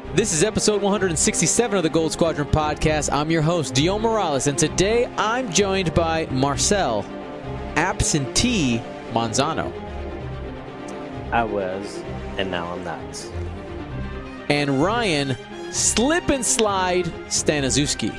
This is episode 167 of the Gold Squadron podcast. I'm your host, Dion Morales, and today I'm joined by Marcel Absentee Manzano. I was, and now I'm not. And Ryan Slip and Slide Staniszewski.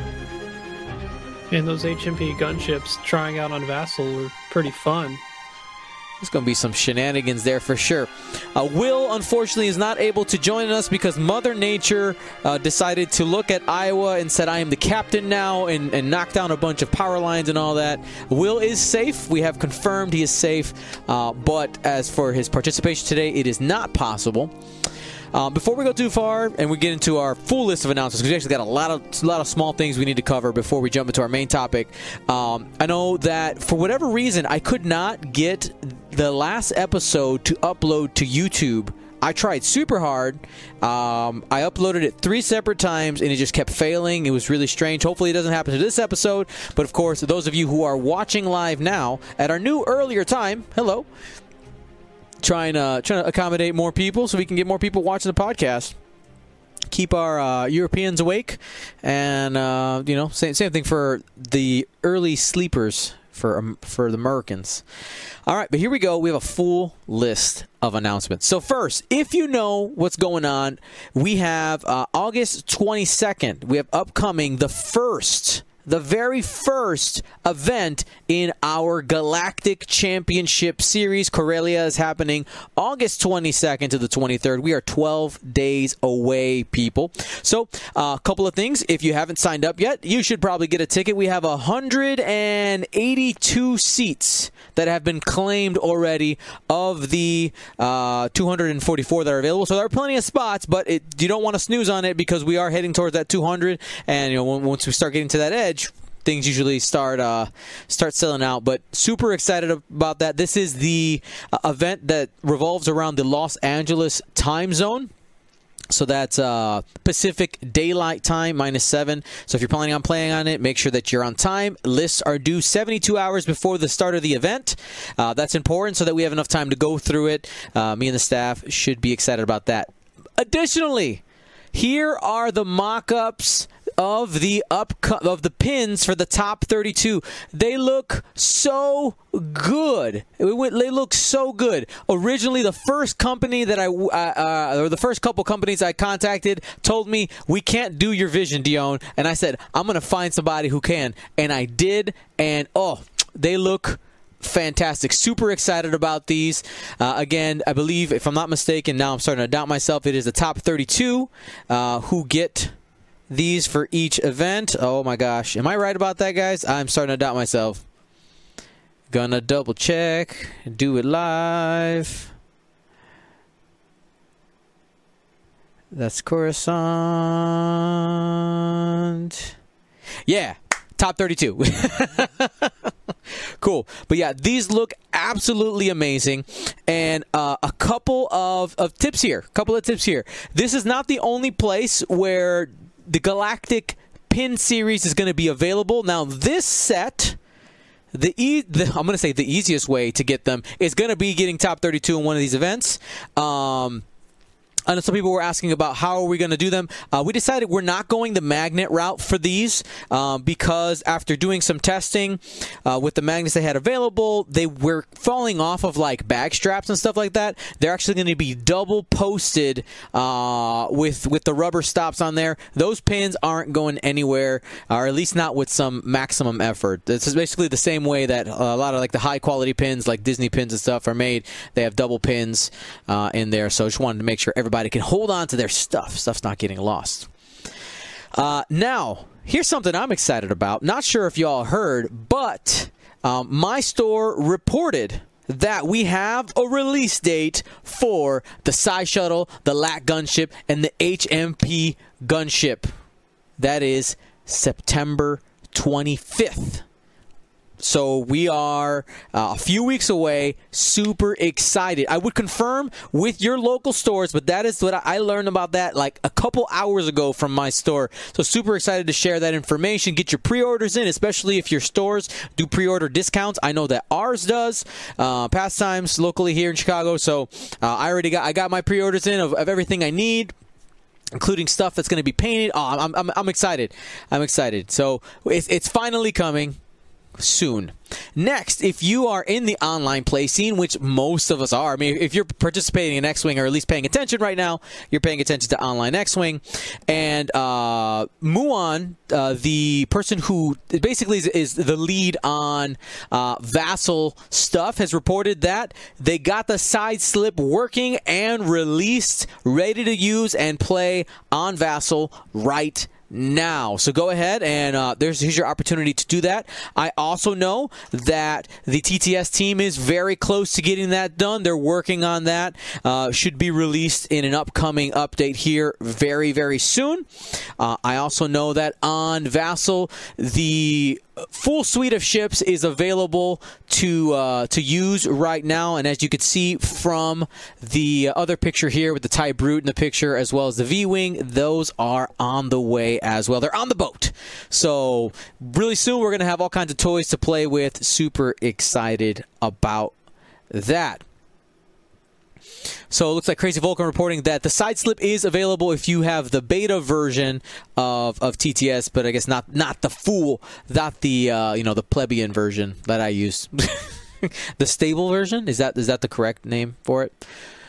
And those HMP gunships trying out on Vassal were pretty fun. There's going to be some shenanigans there for sure. Will, unfortunately, is not able to join us because Mother Nature decided to look at Iowa and said, I am the captain now, and knock down a bunch of power lines and all that. Will is safe. We have confirmed he is safe. But as for his participation today, it is not possible. Before we go too far and we get into our full list of announcements, because we actually got a lot of small things we need to cover before we jump into our main topic. I know that for whatever reason, I could not get the last episode to upload to YouTube. I tried super hard. I uploaded it 3 separate times, and it just kept failing. It was really strange. Hopefully it doesn't happen to this episode. But, of course, those of you who are watching live now at our new earlier time, hello. Trying to accommodate more people so we can get more people watching the podcast. Keep our Europeans awake, and same thing for the early sleepers for the Americans. All right, but here we go. We have a full list of announcements. So first, if you know what's going on, we have August 22nd. We have upcoming the very first event in our Galactic Championship Series. Corellia is happening August 22nd to the 23rd. We are 12 days away, people. So, a couple of things. If you haven't signed up yet, you should probably get a ticket. We have 182 seats that have been claimed already of the 244 that are available. So there are plenty of spots, but you don't want to snooze on it because we are heading towards that 200. And once we start getting to that edge, things usually start selling out. But super excited about that. This is the event that revolves around the Los Angeles time zone. So that's Pacific Daylight Time, -7. So if you're planning on playing on it, make sure that you're on time. Lists are due 72 hours before the start of the event. That's important so that we have enough time to go through it. Me and the staff should be excited about that. Additionally, here are the mock-ups of the pins for the top 32. They look so good. They look so good. Originally, the first company that or the first couple companies I contacted told me, we can't do your vision, Dion. And I said, I'm going to find somebody who can. And I did. And, they look fantastic. Super excited about these. Again, I believe, if I'm not mistaken, now I'm starting to doubt myself, it is the top 32 who get these for each event. Oh my gosh. Am I right about that, guys? I'm starting to doubt myself. Gonna double check. Do it live. That's Coruscant. Yeah. Top 32. Cool. But yeah, these look absolutely amazing. And a couple of tips here. This is not the only place where the Galactic Pin Series is going to be available. Now, this set, I'm going to say the easiest way to get them is going to be getting top 32 in one of these events. I know some people were asking about how are we going to do them. We decided we're not going the magnet route for these because after doing some testing with the magnets they had available, they were falling off of like bag straps and stuff like that. They're actually going to be double posted with the rubber stops on there. Those pins aren't going anywhere, or at least not with some maximum effort. This is basically the same way that a lot of like the high quality pins, like Disney pins and stuff, are made. They have double pins in there. So I just wanted to make sure everybody can hold on to their stuff. Stuff's not getting lost. Now, here's something I'm excited about. Not sure if y'all heard, but my store reported that we have a release date for the Psy Shuttle, the LAC gunship, and the HMP gunship. That is September 25th. So we are a few weeks away. Super excited. I would confirm with your local stores, but that is what I learned about that like a couple hours ago from my store. So super excited to share that information. Get your pre-orders in, especially if your stores do pre-order discounts. I know that ours does. Pastimes locally here in Chicago. So I got my pre-orders in of everything I need. including stuff that's going to be painted. Oh, I'm excited. I'm excited. So it's finally coming soon. Next, if you are in the online play scene, which most of us are, I mean, if you're participating in X-Wing or at least paying attention right now, you're paying attention to online X-Wing. And Muon, the person who basically is the lead on Vassal stuff, has reported that they got the side slip working and released, ready to use and play on Vassal right now. So go ahead and here's your opportunity to do that. I also know that the TTS team is very close to getting that done. They're working on that. Should be released in an upcoming update here very, very soon. I also know that on Vassal, the full suite of ships is available to use right now, and as you can see from the other picture here with the TIE Brute in the picture as well as the V-Wing, those are on the way as well. They're on the boat. So really soon we're going to have all kinds of toys to play with. Super excited about that. So it looks like Crazy Vulcan reporting that the side slip is available if you have the beta version of TTS, but I guess not the full, not the the plebeian version that I use. The stable version, is that the correct name for it?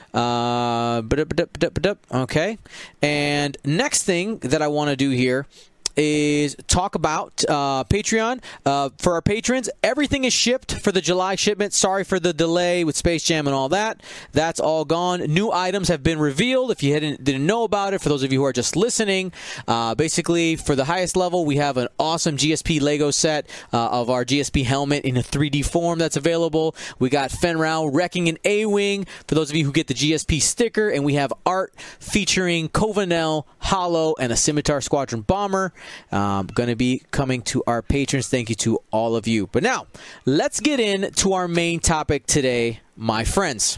Okay. And next thing that I want to do here is talk about Patreon. For our patrons, everything is shipped for the July shipment. Sorry for the delay with Space Jam and all that. That's all gone. New items have been revealed. If you didn't know about it, for those of you who are just listening, basically for the highest level, we have an awesome GSP Lego set of our GSP helmet in a 3D form that's available. We got Fenrau wrecking an A-Wing for those of you who get the GSP sticker, and we have art featuring Covanel, Hollow, and a Scimitar Squadron bomber. Going to be coming to our patrons. Thank you to all of you. But now, let's get into our main topic today, my friends.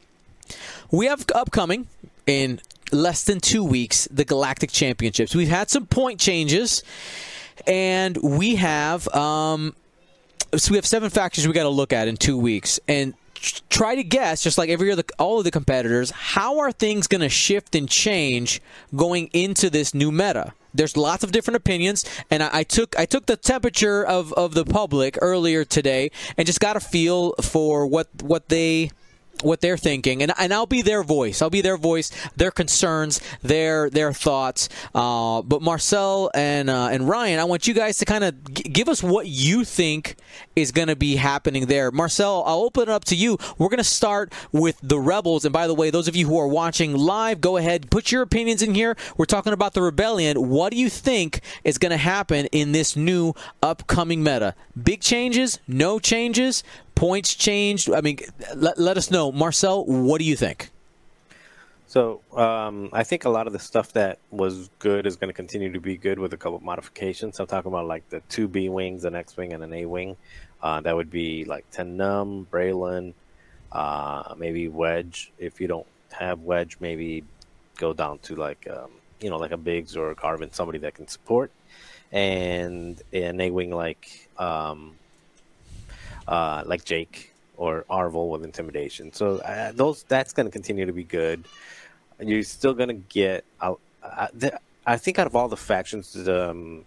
We have upcoming, in less than 2 weeks, the Galactic Championships. We've had some point changes, and we have 7 factions we got to look at in 2 weeks. And try to guess, just like all of the competitors, how are things going to shift and change going into this new meta? There's lots of different opinions, and I took the temperature of the public earlier today and just got a feel for what they're thinking, and I'll be their voice. I'll be their voice, their concerns, their thoughts. But Marcel and Ryan, I want you guys to kind of give us what you think is going to be happening there. Marcel, I'll open it up to you. We're going to start with the Rebels. And by the way, those of you who are watching live, go ahead, put your opinions in here. We're talking about the Rebellion. What do you think is going to happen in this new upcoming meta? Big changes? No changes? Points changed? I mean, let us know. Marcel, what do you think? So I think a lot of the stuff that was good is going to continue to be good with a couple of modifications. I'm talking about like the 2 B-Wings, an X-Wing, and an A-Wing. That would be like Ten Numb, Braylon, maybe Wedge. If you don't have Wedge, maybe go down to like like a Biggs or a Garvin, somebody that can support. And an A-Wing like Jake or Arvel with Intimidation. So that's going to continue to be good. You're still going to get out. I think out of all the factions, the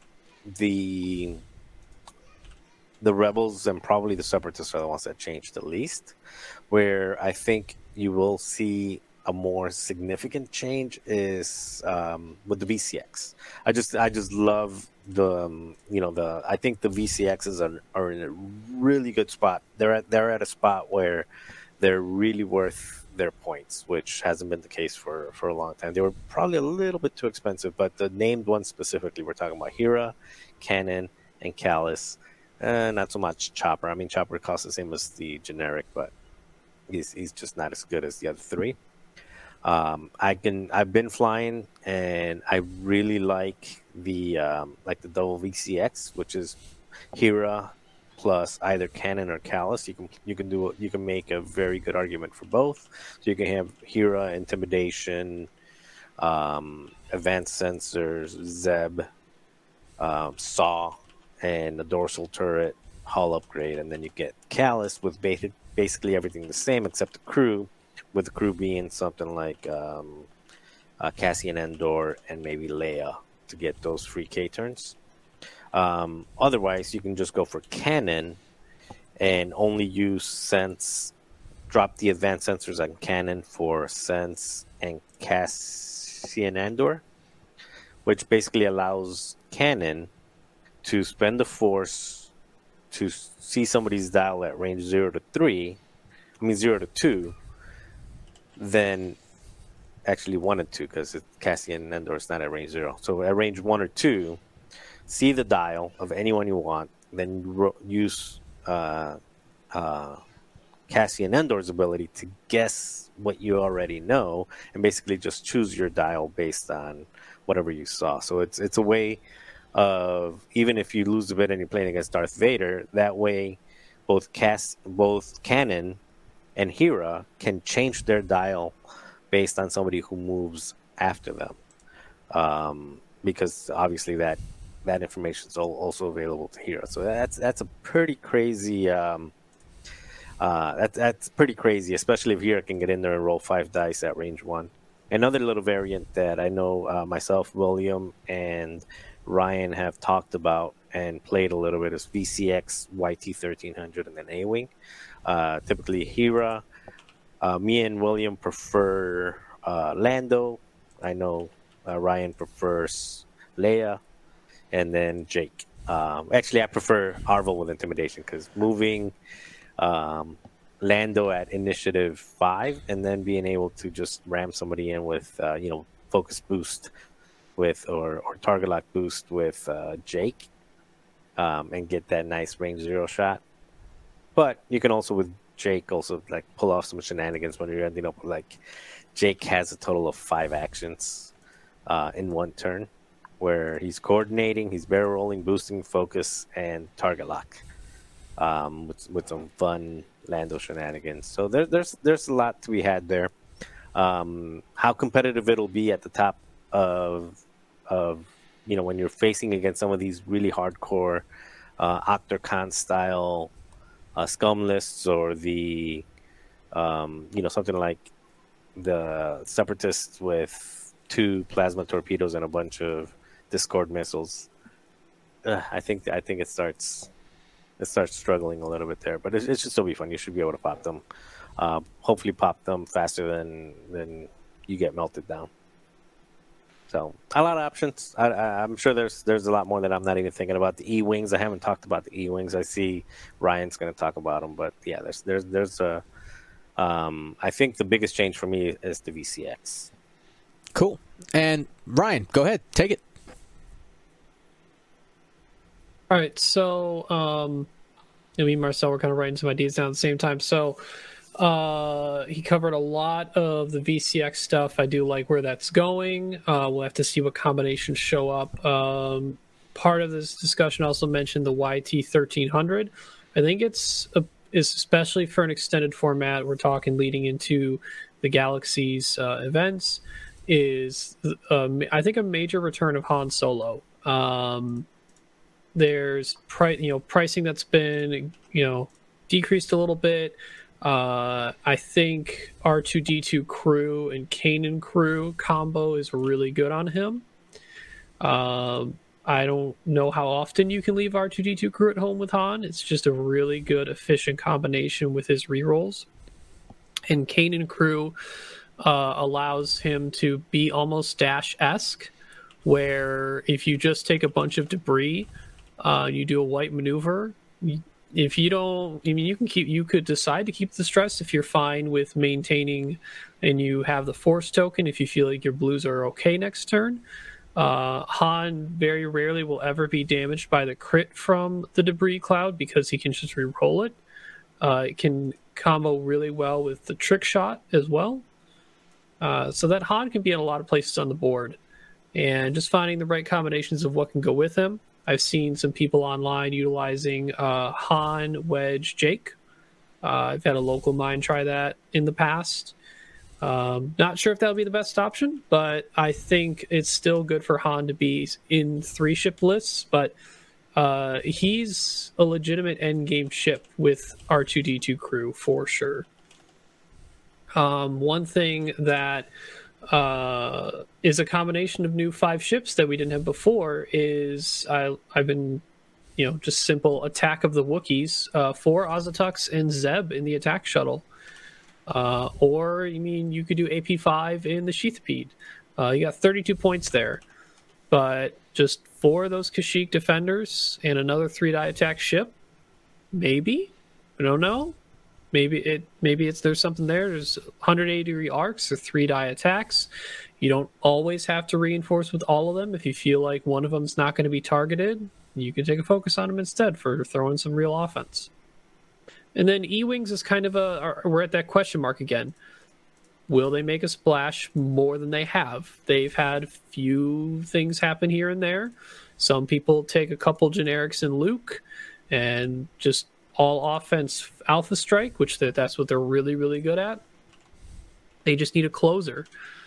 Rebels and probably the Separatists are the ones that changed the least. Where I think you will see a more significant change is with the VCX. I just love I think the VCXs are in a really good spot. They're at a spot where they're really worth their points, which hasn't been the case for a long time. They were probably a little bit too expensive, but the named ones specifically, we're talking about Hera, Cannon, and Callus. Not so much Chopper. I mean, Chopper costs the same as the generic, but he's just not as good as the other three. I've been flying, and I really like the double VCX, which is Hera plus either Cannon or Callus. You can make a very good argument for both. So you can have Hera, Intimidation, Advanced Sensors, Zeb, Saw, and the dorsal turret, hull upgrade, and then you get Callus with basically everything the same except the crew, with the crew being something like Cassian Andor, and maybe Leia to get those free K turns. Otherwise, you can just go for Cannon and only use Sense. Drop the advanced sensors on Cannon for Sense and Cassian Andor, which basically allows Cannon to spend the Force to see somebody's dial at range 0 to 0 to 2, then actually 1 and 2, because Cassian Andor is not at range 0. So at range 1 or 2, see the dial of anyone you want, then use Cassian Andor's ability to guess what you already know, and basically just choose your dial based on whatever you saw. So it's a way of, even if you lose a bit and you're playing against Darth Vader, that way both Cannon and Hera can change their dial based on somebody who moves after them, because obviously that information is also available to Hera. So that's a pretty crazy. That's pretty crazy, especially if Hera can get in there and roll 5 dice at range 1. Another little variant that I know myself, William, and Ryan have talked about and played a little bit is VCX, YT1300, and then A-Wing. Typically Hera. Me and William prefer Lando. I know Ryan prefers Leia, and then Jake. Actually, I prefer Arvel with Intimidation, because moving Lando at initiative 5 and then being able to just ram somebody in with focus boost with or target lock boost with Jake, and get that nice range 0 shot. But you can also with Jake also like pull off some shenanigans when you're ending up with, like, Jake has a total of 5 actions in one turn, where he's coordinating, he's barrel rolling, boosting, focus, and target lock, with some fun Lando shenanigans. So there's a lot to be had there. How competitive it'll be at the top of when you're facing against some of these really hardcore Octocon style scum lists, or the something like the Separatists with 2 plasma torpedoes and a bunch of Discord missiles. I think it starts struggling a little bit there, but it should still be fun. You should be able to pop them. Hopefully pop them faster than you get melted down. So a lot of options. I'm sure there's a lot more that I'm not even thinking about. The E-Wings, I haven't talked about the E-Wings. I see Ryan's going to talk about them, but yeah, there's a. I think the biggest change for me is the VCX. Cool. And Ryan, go ahead, take it. All right, so me and Marcel were kind of writing some ideas down at the same time. So he covered a lot of the VCX stuff. I do like where that's going. We'll have to see what combinations show up. Part of this discussion also mentioned the YT1300. I think it's especially for an extended format. We're talking leading into the Galaxy's events. Is I think a major return of Han Solo. There's pricing that's been decreased a little bit. I think R2D2 crew and Kanan crew combo is really good on him. I don't know how often you can leave R2D2 crew at home with Han. It's just a really good, efficient combination with his rerolls. And Kanan crew allows him to be almost Dash-esque, where if you just take a bunch of debris, you do a white maneuver. If you don't, you could decide to keep the stress if you're fine with maintaining and you have the force token if you feel like your blues are okay next turn. Han very rarely will ever be damaged by the crit from the debris cloud because he can just re-roll it. It can combo really well with the trick shot as well. So that Han can be in a lot of places on the board. And just finding the right combinations of what can go with him. I've seen some people online utilizing Han, Wedge, Jake. I've had a local mine try that in the past. Not sure if that'll be the best option, but I think it's still good for Han to be in 3-ship lists. But he's a legitimate endgame ship with R2-D2 crew for sure. One thing that is a combination of new 5 ships that we didn't have before. I've been, just simple attack of the Wookiees, 4 Azatux and Zeb in the attack shuttle. Or, you could do AP5 in the Sheathpede. You got 32 points there. But just 4 of those Kashyyyk defenders and another 3-die attack ship? Maybe? I don't know. Maybe there's something there. There's 180-degree arcs or 3-die attacks. You don't always have to reinforce with all of them. If you feel like one of them's not going to be targeted, you can take a focus on them instead for throwing some real offense. And then E-Wings is kind of we're at that question mark again. Will they make a splash more than they have? They've had a few things happen here and there. Some people take a couple generics in Luke and just all offense Alpha Strike, which that's what they're really, really good at. They just need a closer.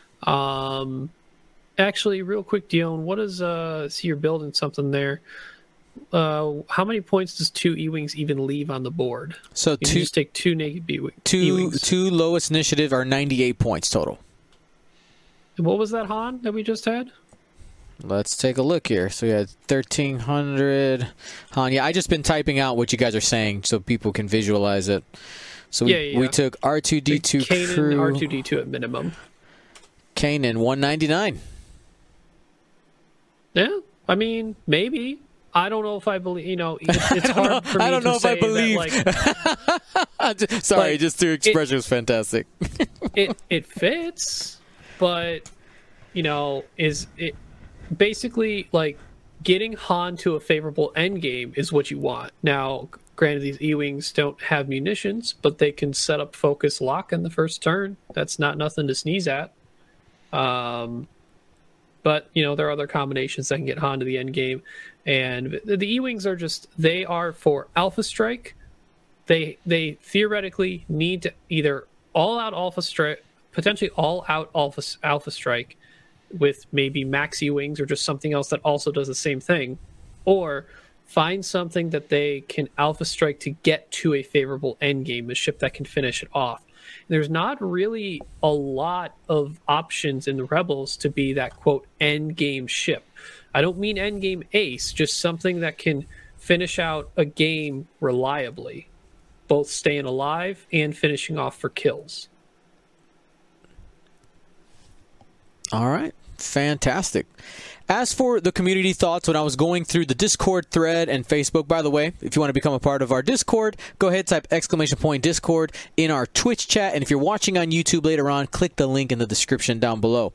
Actually, real quick, Dion, what is see you're building something there. How many points does 2 E-Wings even leave on the board? So you just take 2 naked E-Wings. Two lowest initiative are 98 points total. What was that, Han, that we just had? Let's take a look here. So we had 1,300. Han, yeah, I just been typing out what you guys are saying so people can visualize it. So we took R2-D2 Kanan, crew. R2-D2 at minimum. Kanan, 199. Yeah, maybe. I don't know if I believe, it's hard for me I don't know if I believe. Sorry, just the expression was fantastic. it fits, but, is it basically like getting Han to a favorable endgame is what you want. Now, granted, these E-Wings don't have munitions, but they can set up focus lock in the first turn. That's not nothing to sneeze at. But, there are other combinations that can get Han to the end game. And the E-Wings they are for Alpha Strike. They theoretically need to either all-out Alpha Strike, potentially all-out Alpha Strike with maybe Max E-Wings or just something else that also does the same thing. Or find something that they can Alpha Strike to get to a favorable end game, a ship that can finish it off. There's not really a lot of options in the Rebels to be that, quote, end game ship. I don't mean end game ace, just something that can finish out a game reliably, both staying alive and finishing off for kills. All right. Fantastic. As for the community thoughts, when I was going through the Discord thread and Facebook, by the way, if you want to become a part of our Discord, go ahead, type !Discord in our Twitch chat. And if you're watching on YouTube later on, click the link in the description down below.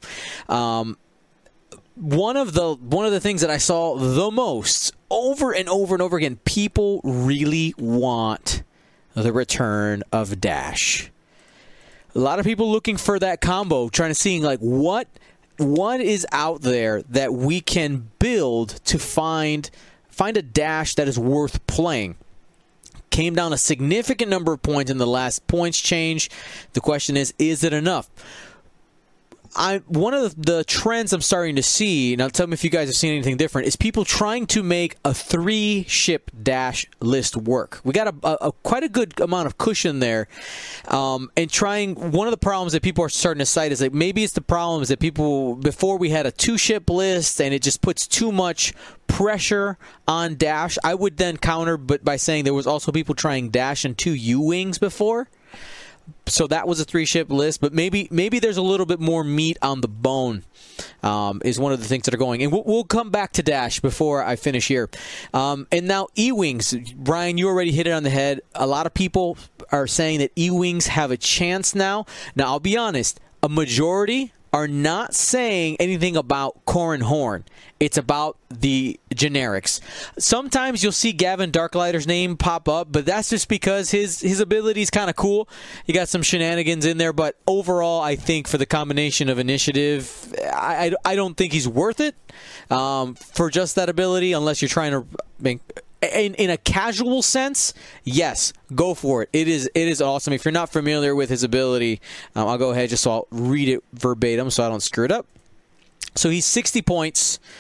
One of the things that I saw the most over and over and over again, people really want the return of Dash. A lot of people looking for that combo, trying to see like what is out there that we can build to find a Dash that is worth playing. Came down a significant number of points in the last points change. The question is it enough? One of the trends I'm starting to see, now tell me if you guys have seen anything different, is people trying to make a 3-ship Dash list work. We got a quite a good amount of cushion there, and trying. One of the problems that people are starting to cite is that maybe it's the problems that people before we had a 2-ship list and it just puts too much pressure on Dash. I would then counter, but by saying there was also people trying Dash and 2 U-Wings before. So that was a 3-ship list, but maybe there's a little bit more meat on the bone, is one of the things that are going. And we'll come back to Dash before I finish here. And now E-Wings. Brian, you already hit it on the head. A lot of people are saying that E-Wings have a chance now. Now, I'll be honest, a majority are not saying anything about Corran Horn. It's about the generics. Sometimes you'll see Gavin Darklighter's name pop up, but that's just because his ability is kind of cool. You got some shenanigans in there, but overall, I think for the combination of initiative, I don't think he's worth it for just that ability, unless you're trying to make... In a casual sense, yes, go for it. It is awesome. If you're not familiar with his ability, I'll go ahead just so I'll read it verbatim so I don't screw it up. So he's 60 points.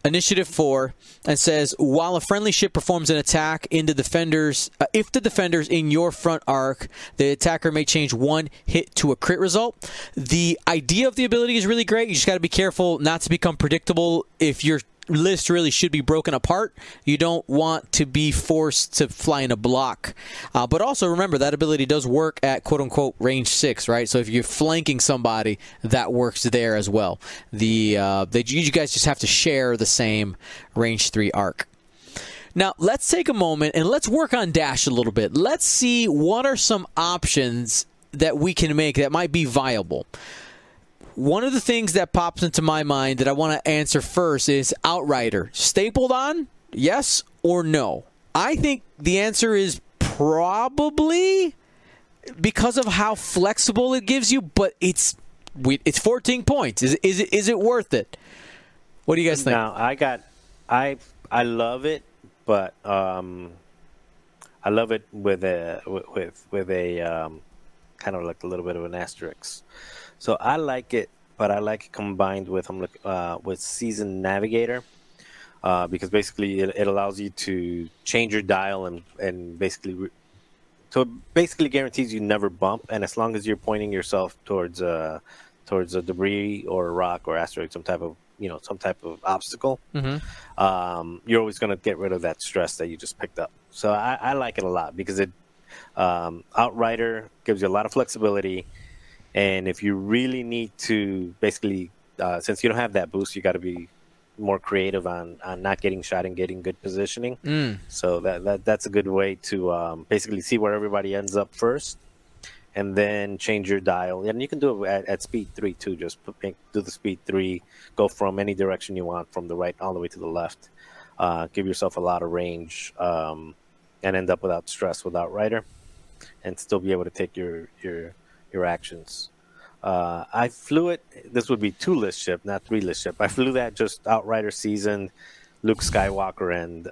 Initiative 4, and says, while a friendly ship performs an attack into defenders, if the defenders in your front arc, the attacker may change one hit to a crit result. The idea of the ability is really great. You just got to be careful not to become predictable. If your list really should be broken apart, you don't want to be forced to fly in a block. But also remember, that ability does work at quote-unquote range 6, right? So if you're flanking somebody, that works there as well. You guys just have to share the same range 3 arc. Now, let's take a moment and let's work on Dash a little bit. Let's see what are some options that we can make that might be viable. One of the things that pops into my mind that I want to answer first is Outrider. Stapled on? Yes or no? I think the answer is probably, because of how flexible it gives you, but it's 14 points. Is it worth it? What do you guys think? Now, I love it, but I love it with a kind of like a little bit of an asterisk. So I like it, but I like it combined with Seasoned Navigator, because basically it allows you to change your dial and basically guarantees you never bump, and as long as you're pointing yourself towards a debris or a rock or asteroid, some type of obstacle, you're always going to get rid of that stress that you just picked up. So I like it a lot because it Outrider gives you a lot of flexibility. And if you really need to, basically, since you don't have that boost, you got to be more creative on not getting shot and getting good positioning. So that's a good way to basically see where everybody ends up first, and then change your dial. And you can do it at speed 3 too. Just do the speed 3, go from any direction you want, from the right all the way to the left. Give yourself a lot of range, and end up without stress with Outrider, and still be able to take your actions. I flew it. This would be 2-list ship, not 3-list ship. I flew that just Outrider Seasoned, Luke Skywalker, and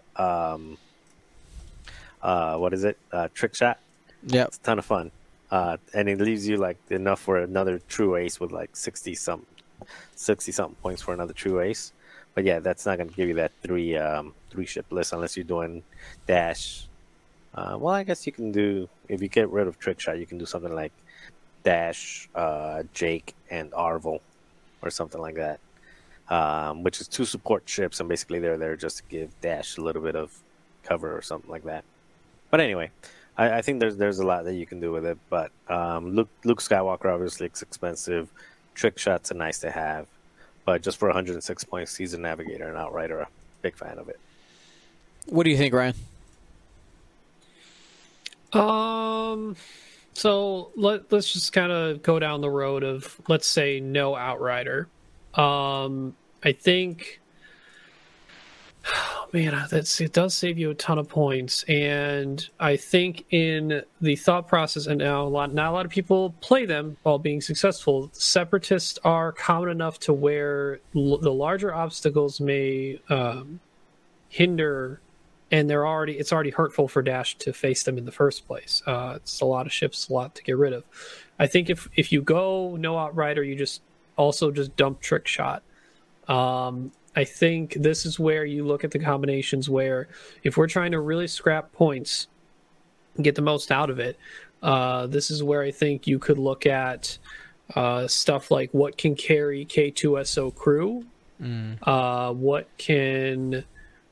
Trick Shot. Yeah, it's a ton of fun, and it leaves you like enough for another true ace with like 60 something points for another true ace. But yeah, that's not going to give you that 3 ship list unless you're doing Dash. Well, I guess you can do, if you get rid of Trick Shot, you can do something like Dash, Jake, and Arvel, or something like that, which is 2 support ships, and basically they're there just to give Dash a little bit of cover or something like that. But anyway, I think there's a lot that you can do with it. But Luke Skywalker, obviously, it's expensive. Trick Shot's a nice to have, but just for 106 points, Seasoned Navigator and Outrider, a big fan of it. What do you think, Ryan? So let's just kind of go down the road of, let's say, no Outrider. I think, it does save you a ton of points, and I think in the thought process, and not a lot of people play them while being successful. Separatists are common enough to where the larger obstacles may hinder. And it's already hurtful for Dash to face them in the first place. It's a lot of ships, a lot to get rid of. I think if you go no Outrider, you just dump Trick Shot. I think this is where you look at the combinations where, if we're trying to really scrap points and get the most out of it, this is where I think you could look at stuff like what can carry K2SO crew, what can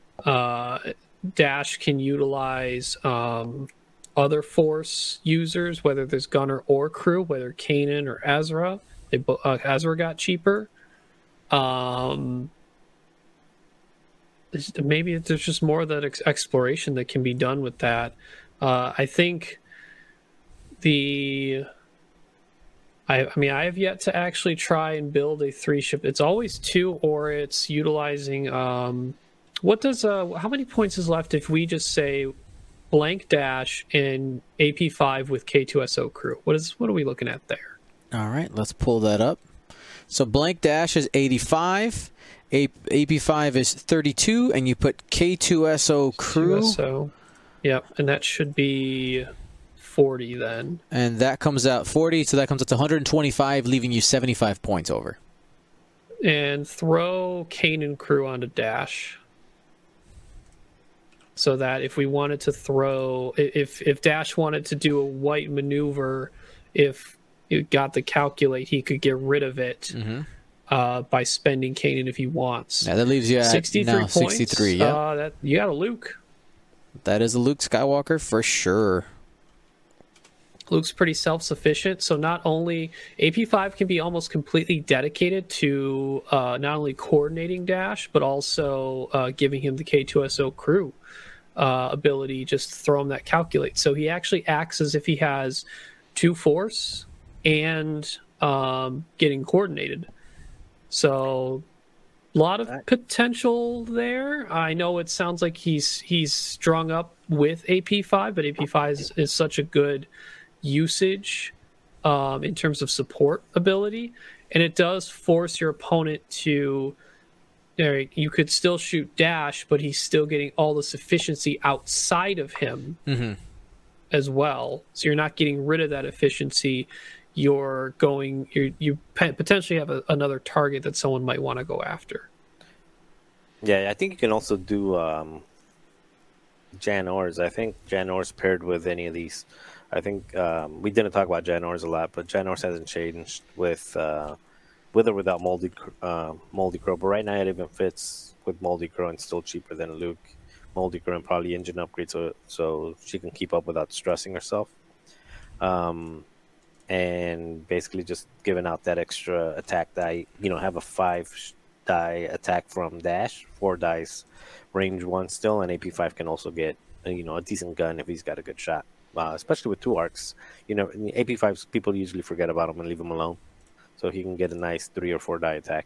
Dash can utilize other force users, whether there's gunner or crew, whether Kanan or Ezra. Ezra got cheaper. Maybe there's just more of that exploration that can be done with that. I think I have yet to actually try and build a 3-ship. It's always 2, or it's utilizing how many points is left if we just say blank Dash and AP5 with K2SO crew? What are we looking at there? All right, let's pull that up. So blank Dash is 85, AP5 is 32, and you put K2SO crew. K2SO. Yep, and that should be 40 then. And that comes out 40, so that comes out to 125, leaving you 75 points over. and throw Kane and Crew onto Dash. So that if we wanted to throw, if Dash wanted to do a white maneuver, if it got the calculate, he could get rid of it by spending Kanan if he wants. Yeah, that leaves you at 63 now points. 63. Yeah, You got a Luke. that is a Luke Skywalker for sure. Luke's pretty self-sufficient, so not only AP5 can be almost completely dedicated to not only coordinating Dash, but also giving him the K2SO crew ability, just throw him that calculate. So he actually acts as if he has 2 force and getting coordinated. So a lot of potential there. I know it sounds like he's strung up with AP5, but AP5 is such a good usage in terms of support ability, and it does force your opponent to, you could still shoot Dash, but he's still getting all the efficiency outside of him as well, so you're not getting rid of that efficiency. You potentially have another target that someone might want to go after. Yeah, I think you can also do Jan Ors. I think Jan Ors paired with any of these. I think we didn't talk about Jan Ors a lot, but Jan Ors hasn't changed with or without Moldy Crow. But right now it even fits with Moldy Crow and still cheaper than Luke. Moldy Crow and probably engine upgrade so she can keep up without stressing herself. And basically just giving out that extra attack die. Have a 5-die attack from Dash, 4 dice, range 1 still, and AP5 can also get a decent gun if he's got a good shot. Especially with 2 arcs, in the AP5s, people usually forget about him and leave him alone, so he can get a nice 3 or 4 die attack.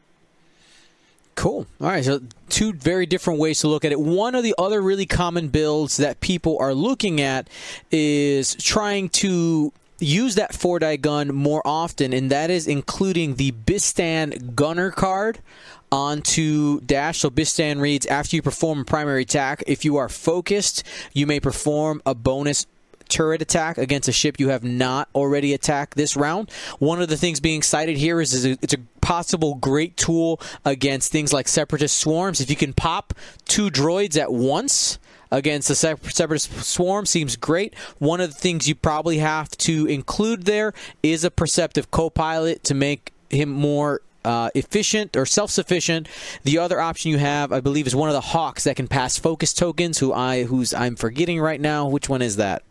Cool. All right, so 2 very different ways to look at it. One of the other really common builds that people are looking at is trying to use that 4-die gun more often, and that is including the Bistan Gunner card onto Dash. So Bistan reads, after you perform a primary attack, if you are focused, you may perform a bonus turret attack against a ship you have not already attacked this round. One of the things being cited here is it's a possible great tool against things like Separatist swarms. If you can pop 2 droids at once against the Separatist swarm, seems great. One of the things you probably have to include there is a Perceptive co-pilot to make him more efficient or self-sufficient. The other option you have, I believe, is one of the Hawks that can pass focus tokens, whose I'm forgetting right now. Which one is that?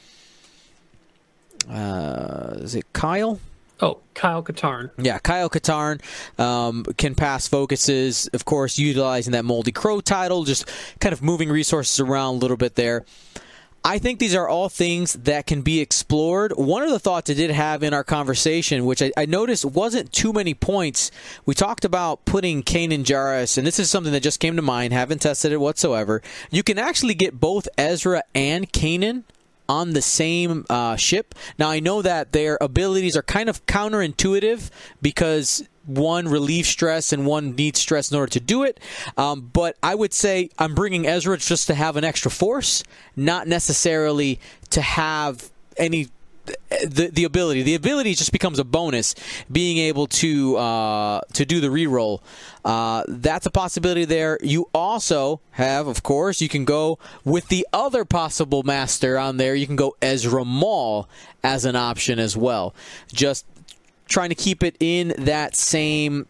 Is it Kyle? Oh, Kyle Katarn. Yeah, Kyle Katarn can pass focuses, of course, utilizing that Moldy Crow title, just kind of moving resources around a little bit there. I think these are all things that can be explored. One of the thoughts I did have in our conversation, which I noticed wasn't too many points, we talked about putting Kanan Jarrus, and this is something that just came to mind, haven't tested it whatsoever. You can actually get both Ezra and Kanan on the same ship. Now, I know that their abilities are kind of counterintuitive because one relieves stress and one needs stress in order to do it. But I would say I'm bringing Ezra just to have an extra force, not necessarily to have any the ability. The ability just becomes a bonus. Being able to do the reroll, that's a possibility there. You also have, of course, you can go with the other possible master on there. You can go Ezra Maul as an option as well. Just trying to keep it in that same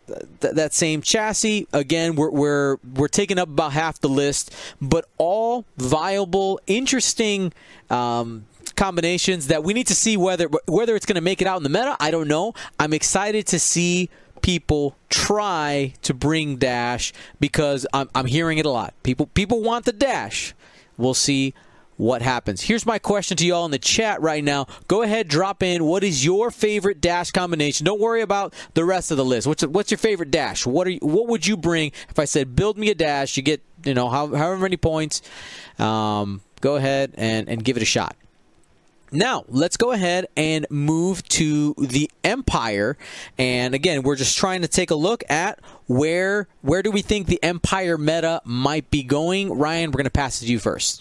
chassis. Again, we're taking up about half the list, but all viable, interesting combinations that we need to see whether it's going to make it out in the meta. I don't know. I'm excited to see people try to bring Dash because I'm hearing it a lot. People want the Dash. We'll see what happens. Here's my question to you all in the chat right now. Go ahead, drop in. What is your favorite Dash combination? Don't worry about the rest of the list. What's your favorite Dash? What would you bring if I said build me a Dash? You get however many points. Go ahead and give it a shot. Now, let's go ahead and move to the Empire. And again, we're just trying to take a look at where do we think the Empire meta might be going. Ryan, we're going to pass it to you first.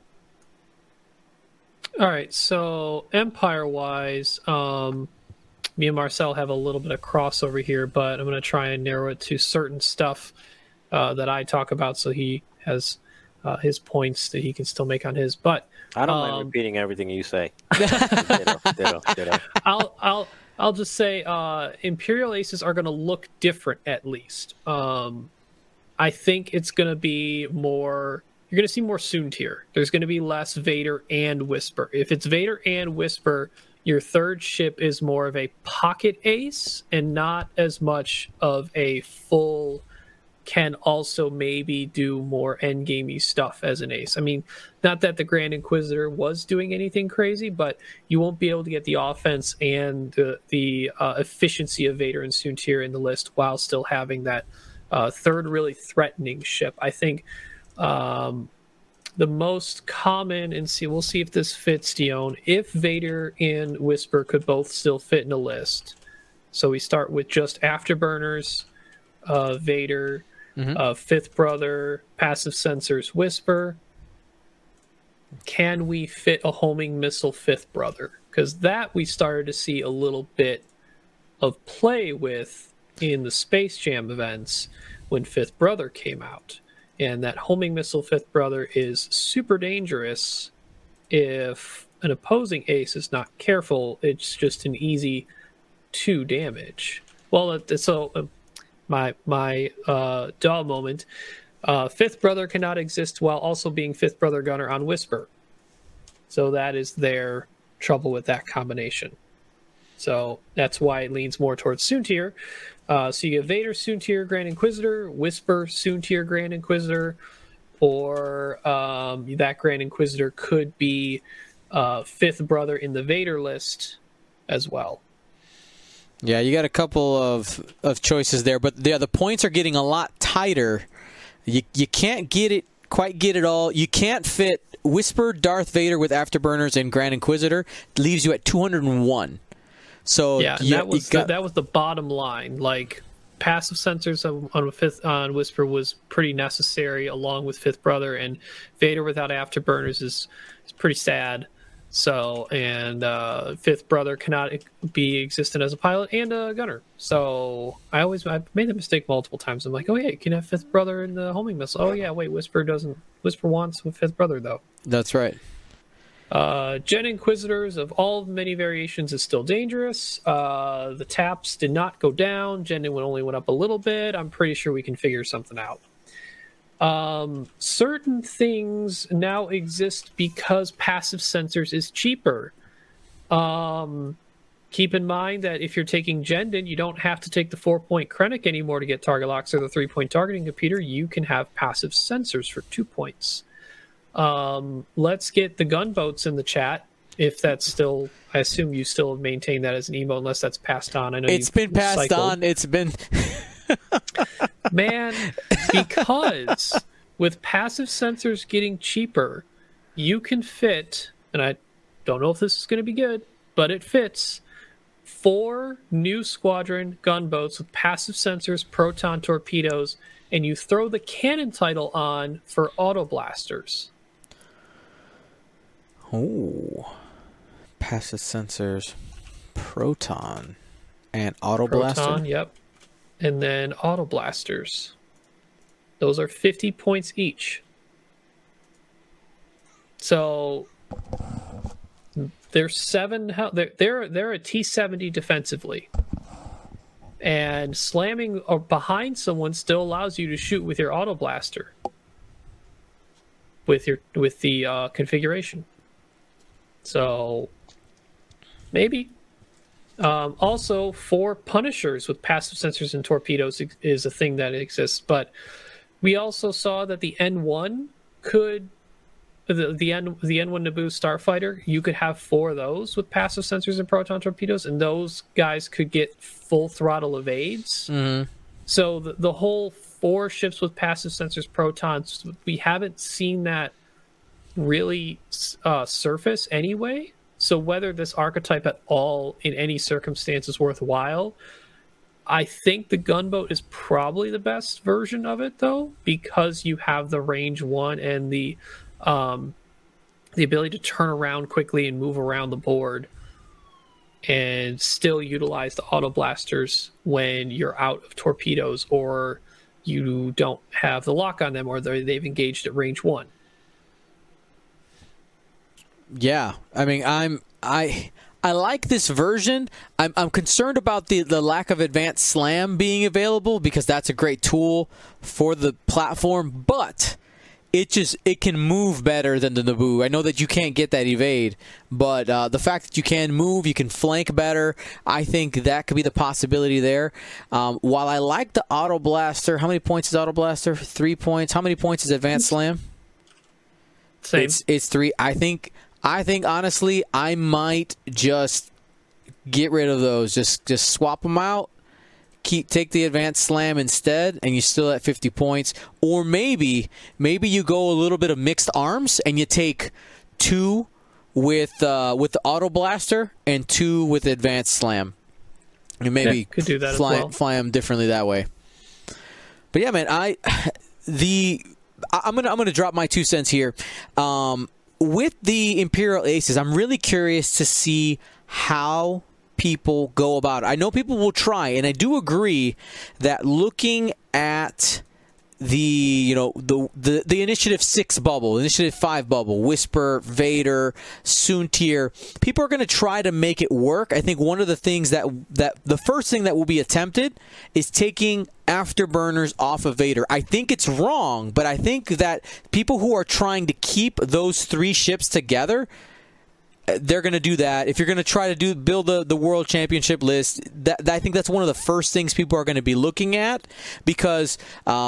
All right, so Empire-wise, me and Marcel have a little bit of crossover here, but I'm going to try and narrow it to certain stuff that I talk about, so he has his points that he can still make on his. But I don't mind repeating everything you say. Ditto. I'll just say Imperial Aces are going to look different, at least. I think it's going to be more. You're going to see more Soontir. There's going to be less Vader and Whisper. If it's Vader and Whisper, your third ship is more of a pocket ace and not as much of a full, can also maybe do more endgamey stuff as an ace. I mean, not that the Grand Inquisitor was doing anything crazy, but you won't be able to get the offense and the efficiency of Vader and Soontir in the list while still having that third really threatening ship. I think the most common, and we'll see if this fits, Dion, if Vader and Whisper could both still fit in a list. So we start with just Afterburners, Vader, Fifth Brother, Passive Sensors, Whisper. Can we fit a homing missile Fifth Brother? Because that we started to see a little bit of play with in the Space Jam events when Fifth Brother came out. And that homing missile Fifth Brother is super dangerous if an opposing ace is not careful. It's just an easy 2 damage. Well, so my DAW moment. Fifth Brother cannot exist while also being Fifth Brother Gunner on Whisper. So that is their trouble with that combination. So that's why it leans more towards Soontir. So you get Vader, Soontir, Grand Inquisitor, Whisper, Soontir, Grand Inquisitor, or that Grand Inquisitor could be Fifth Brother in the Vader list as well. Yeah, you got a couple of choices there, but the points are getting a lot tighter. You can't quite get it all. You can't fit Whisper, Darth Vader with Afterburners and Grand Inquisitor. It leaves you at 201. So yeah, that was the bottom line. Like, passive sensors on Whisper was pretty necessary, along with Fifth Brother, and Vader without Afterburners is pretty sad. So, and Fifth Brother cannot be existent as a pilot and a gunner. So I made the mistake multiple times. I'm like, oh yeah, you can have Fifth Brother in the homing missile. Oh yeah, wait, Whisper doesn't. Whisper wants with Fifth Brother though. That's right. Gen Inquisitors of all many variations is still dangerous. The taps did not go down. Gen only went up a little bit. I'm pretty sure we can figure something out. Certain things now exist because passive sensors is cheaper. Keep in mind that if you're taking Jendon, you don't have to take the 4-point Krennic anymore to get target locks or the 3-point targeting computer. You can have passive sensors for 2 points. Let's get the gunboats in the chat. If that's still, I assume you still maintain that as an emote unless that's passed on. I know it's been passed on. It's been man, because with passive sensors getting cheaper, you can fit, and I don't know if this is going to be good, but it fits 4 new squadron gunboats with passive sensors, proton torpedoes, and you throw the cannon title on for auto blasters. Oh, passive sensors, proton, and auto blaster. Yep, and then auto blasters. Those are 50 points each. So they're 7. They're a T-70 defensively, and slamming behind someone still allows you to shoot with your auto blaster with the configuration. So maybe. Also, 4 Punishers with passive sensors and torpedoes is a thing that exists, but we also saw that the N1 could, the N1 Naboo Starfighter, you could have 4 of those with passive sensors and proton torpedoes, and those guys could get full throttle evades. Mm-hmm. So the whole 4 ships with passive sensors, protons, we haven't seen that really surface anyway. So whether this archetype at all in any circumstance is worthwhile, I think the gunboat is probably the best version of it, though, because you have the range 1 and the ability to turn around quickly and move around the board. and still utilize the auto blasters when you're out of torpedoes or you don't have the lock on them or they've engaged at range 1. Yeah, I mean, I like this version. I'm concerned about the lack of advanced slam being available because that's a great tool for the platform, but it can move better than the Naboo. I know that you can't get that evade, but the fact that you can move, you can flank better, I think that could be the possibility there. While I like the Auto Blaster, how many points is Auto Blaster? 3 points. How many points is Advanced Slam? Same. It's 3. I think honestly, I might just get rid of those. Just swap them out. Take the Advanced Slam instead, and you're still at 50 points. Or maybe you go a little bit of mixed arms, and you take 2 with the Auto Blaster and 2 with Advanced Slam. And maybe could do that fly them differently that way. But yeah, man, I'm gonna drop my 2 cents here. With the Imperial Aces, I'm really curious to see how people go about it. I know people will try, and I do agree that looking at the Initiative 6 bubble, Initiative 5 bubble, Whisper, Vader, Soontir, people are going to try to make it work. I think one of the things that the first thing that will be attempted is taking afterburners off of Vader. I think it's wrong, but I think that people who are trying to keep those 3 ships together, they're going to do that. If you're going to try to build the World Championship list, I think that's one of the first things people are going to be looking at, because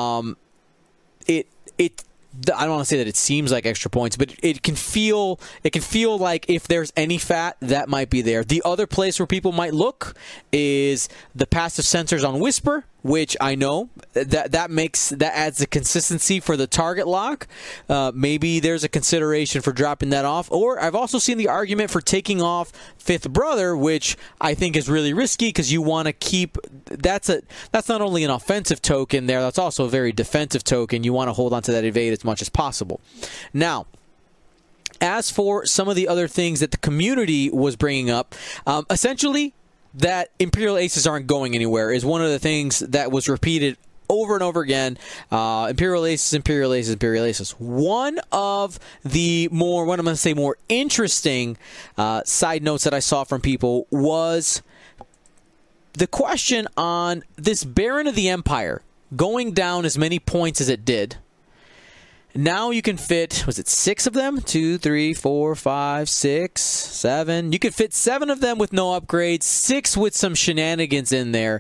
I don't want to say that it seems like extra points, but it can feel like if there's any fat, that might be there. The other place where people might look is the passive sensors on Whisper, which I know that adds the consistency for the target lock. Maybe there's a consideration for dropping that off. Or I've also seen the argument for taking off Fifth Brother, which I think is really risky because you want to keep that's not only an offensive token there, that's also a very defensive token. You want to hold on to that evade as much as possible. Now, as for some of the other things that the community was bringing up, essentially that Imperial Aces aren't going anywhere is one of the things that was repeated over and over again. Imperial Aces, Imperial Aces, Imperial Aces. One of the more interesting side notes that I saw from people was the question on this Baron of the Empire going down as many points as it did. Now you can fit, was it 6 of them? 2, 3, 4, 5, 6, 7. You could fit 7 of them with no upgrades, 6 with some shenanigans in there.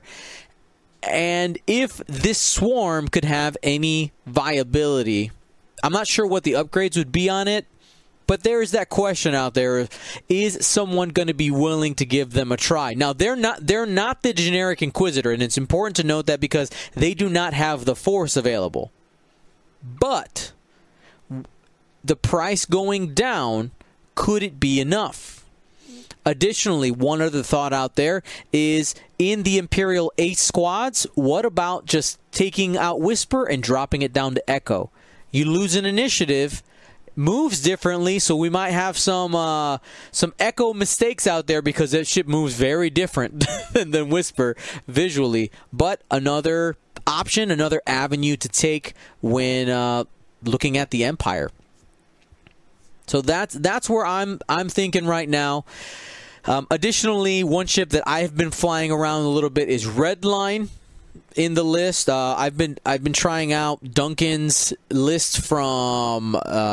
And if this swarm could have any viability, I'm not sure what the upgrades would be on it, but there is that question out there. Is someone going to be willing to give them a try? Now, they're not the generic Inquisitor, and it's important to note that because they do not have the Force available. But the price going down, could it be enough? Additionally, one other thought out there is in the Imperial Ace squads, what about just taking out Whisper and dropping it down to Echo? You lose an initiative, moves differently, so we might have some Echo mistakes out there because that ship moves very different than Whisper visually. But another option, another avenue to take when looking at the Empire. So that's where I'm thinking right now. Additionally, one ship that I've been flying around a little bit is Redline in the list. I've been trying out Duncan's list from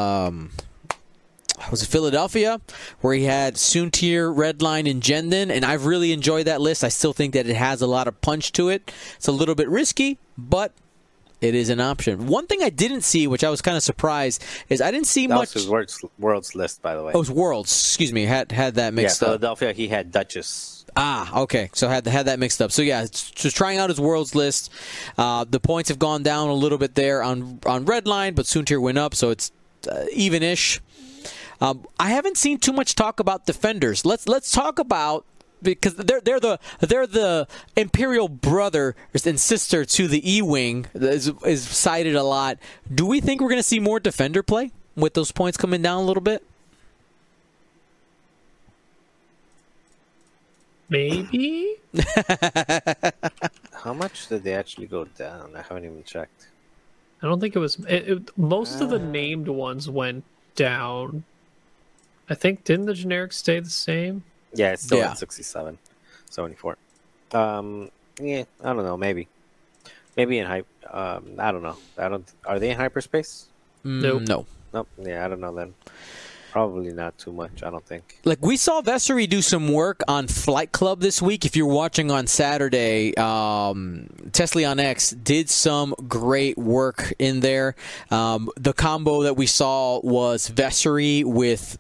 was it Philadelphia, where he had Soontir, Redline, and Jendon, and I've really enjoyed that list. I still think that it has a lot of punch to it. It's a little bit risky, but it is an option. One thing I didn't see, which I was kind of surprised, is I didn't see much. That was his Worlds list, by the way. Oh, it was Worlds. Excuse me. Had that mixed up. Philadelphia, he had Duchess. Okay. So had that mixed up. So yeah, just trying out his Worlds list. The points have gone down a little bit there on Redline, but Soontir went up, so it's even-ish. I haven't seen too much talk about Defenders. Let's talk about, because they're the Imperial brother and sister to the E-Wing is cited a lot. Do we think we're going to see more Defender play with those points coming down a little bit? Maybe? How much did they actually go down? I haven't even checked. I don't think it was. Most of the named ones went down. I think, didn't the generics stay the same? Yeah, it's still Yeah. at 67, 74. Yeah, I don't know. Maybe in hype. I don't know. Are they in hyperspace? Nope. No. Nope. Yeah, I don't know then. Probably not too much. I don't think. Like, we saw Vessery do some work on Flight Club this week. If you're watching on Saturday, Tesla on X did some great work in there. The combo that we saw was Vessery with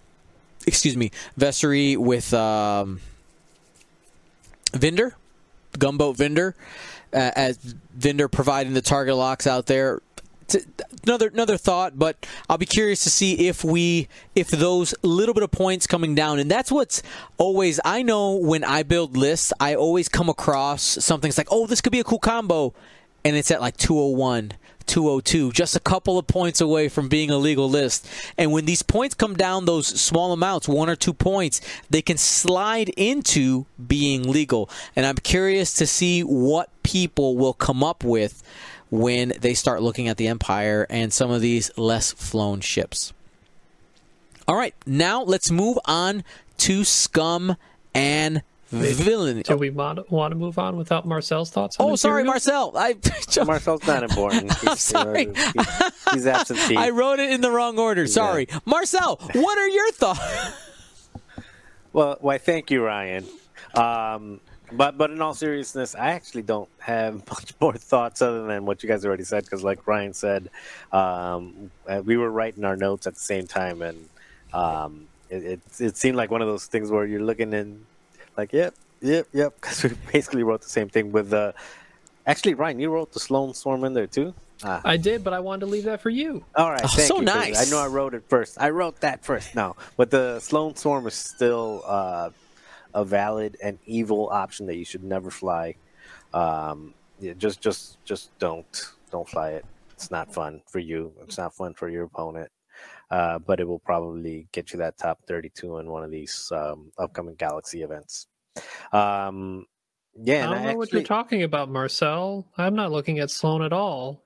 Vinder, Gunboat Vinder, as Vinder providing the target locks out there. Another thought, but I'll be curious to see if those little bit of points coming down, and that's what's always, I know when I build lists, I always come across something that's like, oh, this could be a cool combo, and it's at like 201, 202, just a couple of points away from being a legal list. And when these points come down, those small amounts, 1 or 2 points, they can slide into being legal. And I'm curious to see what people will come up with when they start looking at the Empire and some of these less flown ships. All right, now let's move on to Scum and Villainy. Do we want to move on without Marcel's thoughts on Oh, sorry, Imperial? Marcel. Marcel's not important. I'm sorry. He's absentee. I wrote it in the wrong order. Sorry. Marcel, what are your thoughts? Well, why? Thank you, Ryan. But in all seriousness, I actually don't have much more thoughts other than what you guys already said. Because, like Ryan said, we were writing our notes at the same time, and it seemed like one of those things where you're looking in, like, yep. Because we basically wrote the same thing with the. Actually, Ryan, you wrote the Sloan Swarm in there too. I did, but I wanted to leave that for you. All right, thank so you. 'Cause nice. I know I wrote it first. I wrote that first. No, but the Sloan Swarm is still a valid and evil option that you should never fly. Yeah, just don't fly it. It's not fun for you. It's not fun for your opponent. But it will probably get you that top 32 in one of these upcoming Galaxy events. Yeah, I and don't know what you're talking about, Marcel. I'm not looking at Sloan at all.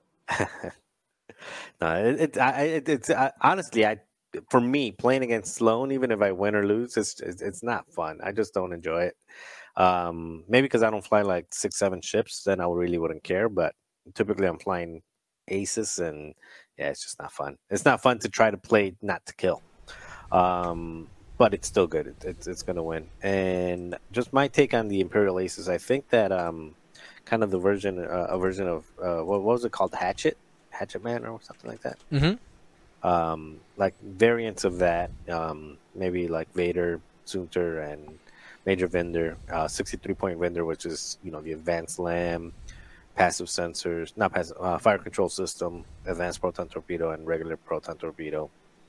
No, it's honestly, for me, playing against Sloan, even if I win or lose, it's not fun. I just don't enjoy it. Maybe because I don't fly like 6-7 ships, then I really wouldn't care. But typically, I'm flying aces, and yeah, it's just not fun. It's not fun to try to play not to kill. But it's still good. It's going to win. And just my take on the Imperial Aces, I think that kind of the version of what was it called, Hatchet Man or something like that. Mm-hmm. Like variants of that, maybe like Vader, Soontir, and Major Vinder, 63-point Vinder, which is the advanced LAM, passive sensors, not passive, fire control system, advanced proton torpedo, and regular proton torpedo.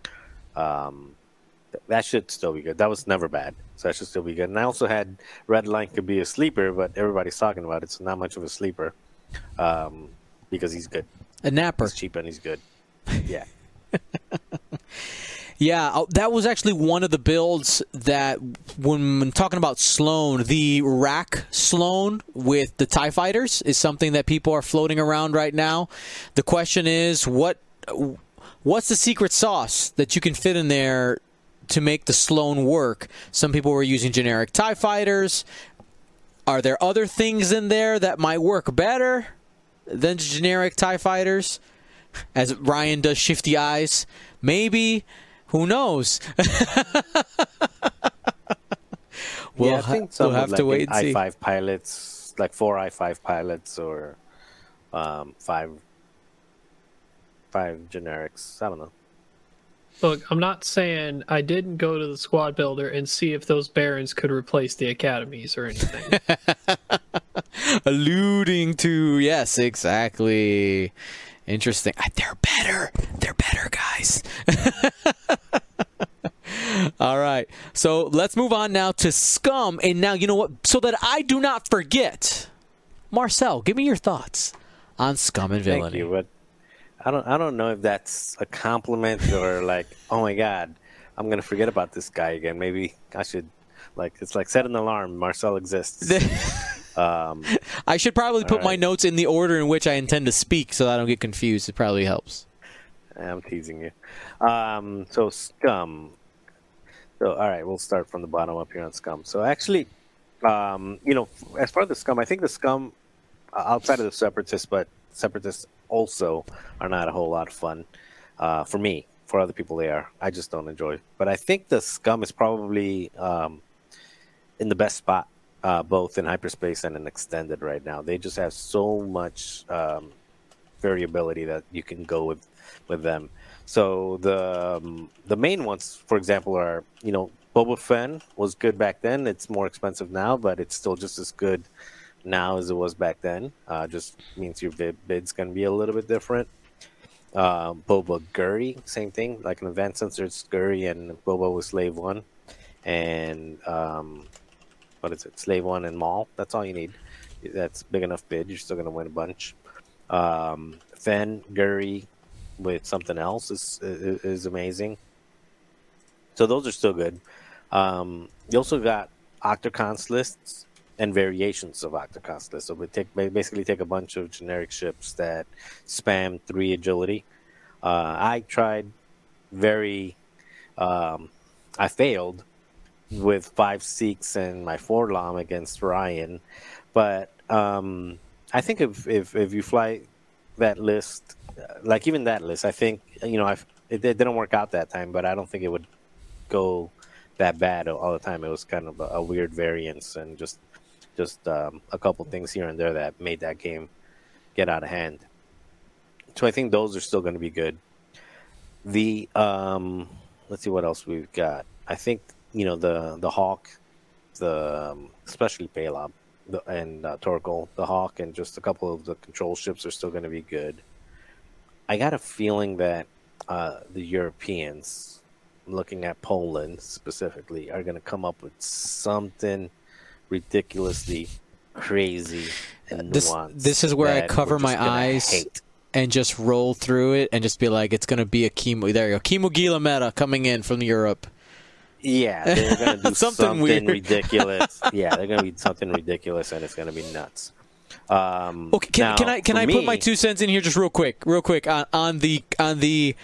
That should still be good. That was never bad, so that should still be good. And I also had Red Line could be a sleeper, but everybody's talking about it, so not much of a sleeper, because he's good. A napper. He's cheap and he's good. Yeah. Yeah, that was actually one of the builds that, when talking about Sloan, the rack Sloan with the TIE fighters is something that people are floating around right now. The question is, what's the secret sauce that you can fit in there to make the Sloan work? Some people were using generic TIE fighters. Are there other things in there that might work better than generic TIE fighters? As Ryan does shifty eyes. Maybe. Who knows? I think some we'll have to wait and see. I-5 pilots, like 4 I-5 pilots, or 5 generics. I don't know. Look, I'm not saying I didn't go to the squad builder and see if those barons could replace the academies or anything. Alluding to, yes, exactly. Interesting. They're better, guys. All right. So let's move on now to Scum. And now, you know what? So that I do not forget, Marcel, give me your thoughts on Scum and Villainy. Thank you, but I don't know if that's a compliment or like, oh my God, I'm gonna forget about this guy again. Maybe I should Like it's like set an alarm. Marcel exists. I should probably put my notes in the order in which I intend to speak so that I don't get confused. It probably helps. I'm teasing you. So Scum. So all right, we'll start from the bottom up here on Scum. So actually, as far as the Scum, I think the Scum outside of the Separatists, but Separatists also are not a whole lot of fun for me. For other people, they are. I just don't enjoy. But I think the Scum is probably in the best spot, both in hyperspace and in extended right now. They just have so much variability that you can go with them. So the main ones, for example, are Boba Fett was good back then. It's more expensive now, but it's still just as good now as it was back then. Just means your bid's going to be a little bit different. Boba Guri, same thing. Like an advanced sensor, it's Guri and Boba with Slave 1. And what is it? Slave 1 and Maul. That's all you need. That's big enough bid. You're still going to win a bunch. Fen, Guri with something else is amazing. So those are still good. You also got Octocons lists and variations of Octocons lists. So we basically take a bunch of generic ships that spam 3 agility. I tried I failed with 5 Seeks and my 4 Lam against Ryan. But I think if you fly that list, like even that list, I think, it didn't work out that time, but I don't think it would go that bad all the time. It was kind of a weird variance and just a couple things here and there that made that game get out of hand. So I think those are still going to be good. The let's see what else we've got. I think the Hawk, especially Paylob and Torgal, the Hawk, and just a couple of the control ships are still going to be good. I got a feeling that the Europeans, looking at Poland specifically, are going to come up with something ridiculously crazy and nuanced. This is where I cover my eyes and just roll through it and just be like, it's going to be a Chemo. There you go. Chemo Gila meta coming in from Europe. Yeah, they're going to do something weird. Ridiculous. Yeah, they're going to be something ridiculous, and it's going to be nuts. Okay, can I put my 2 cents in here just real quick on the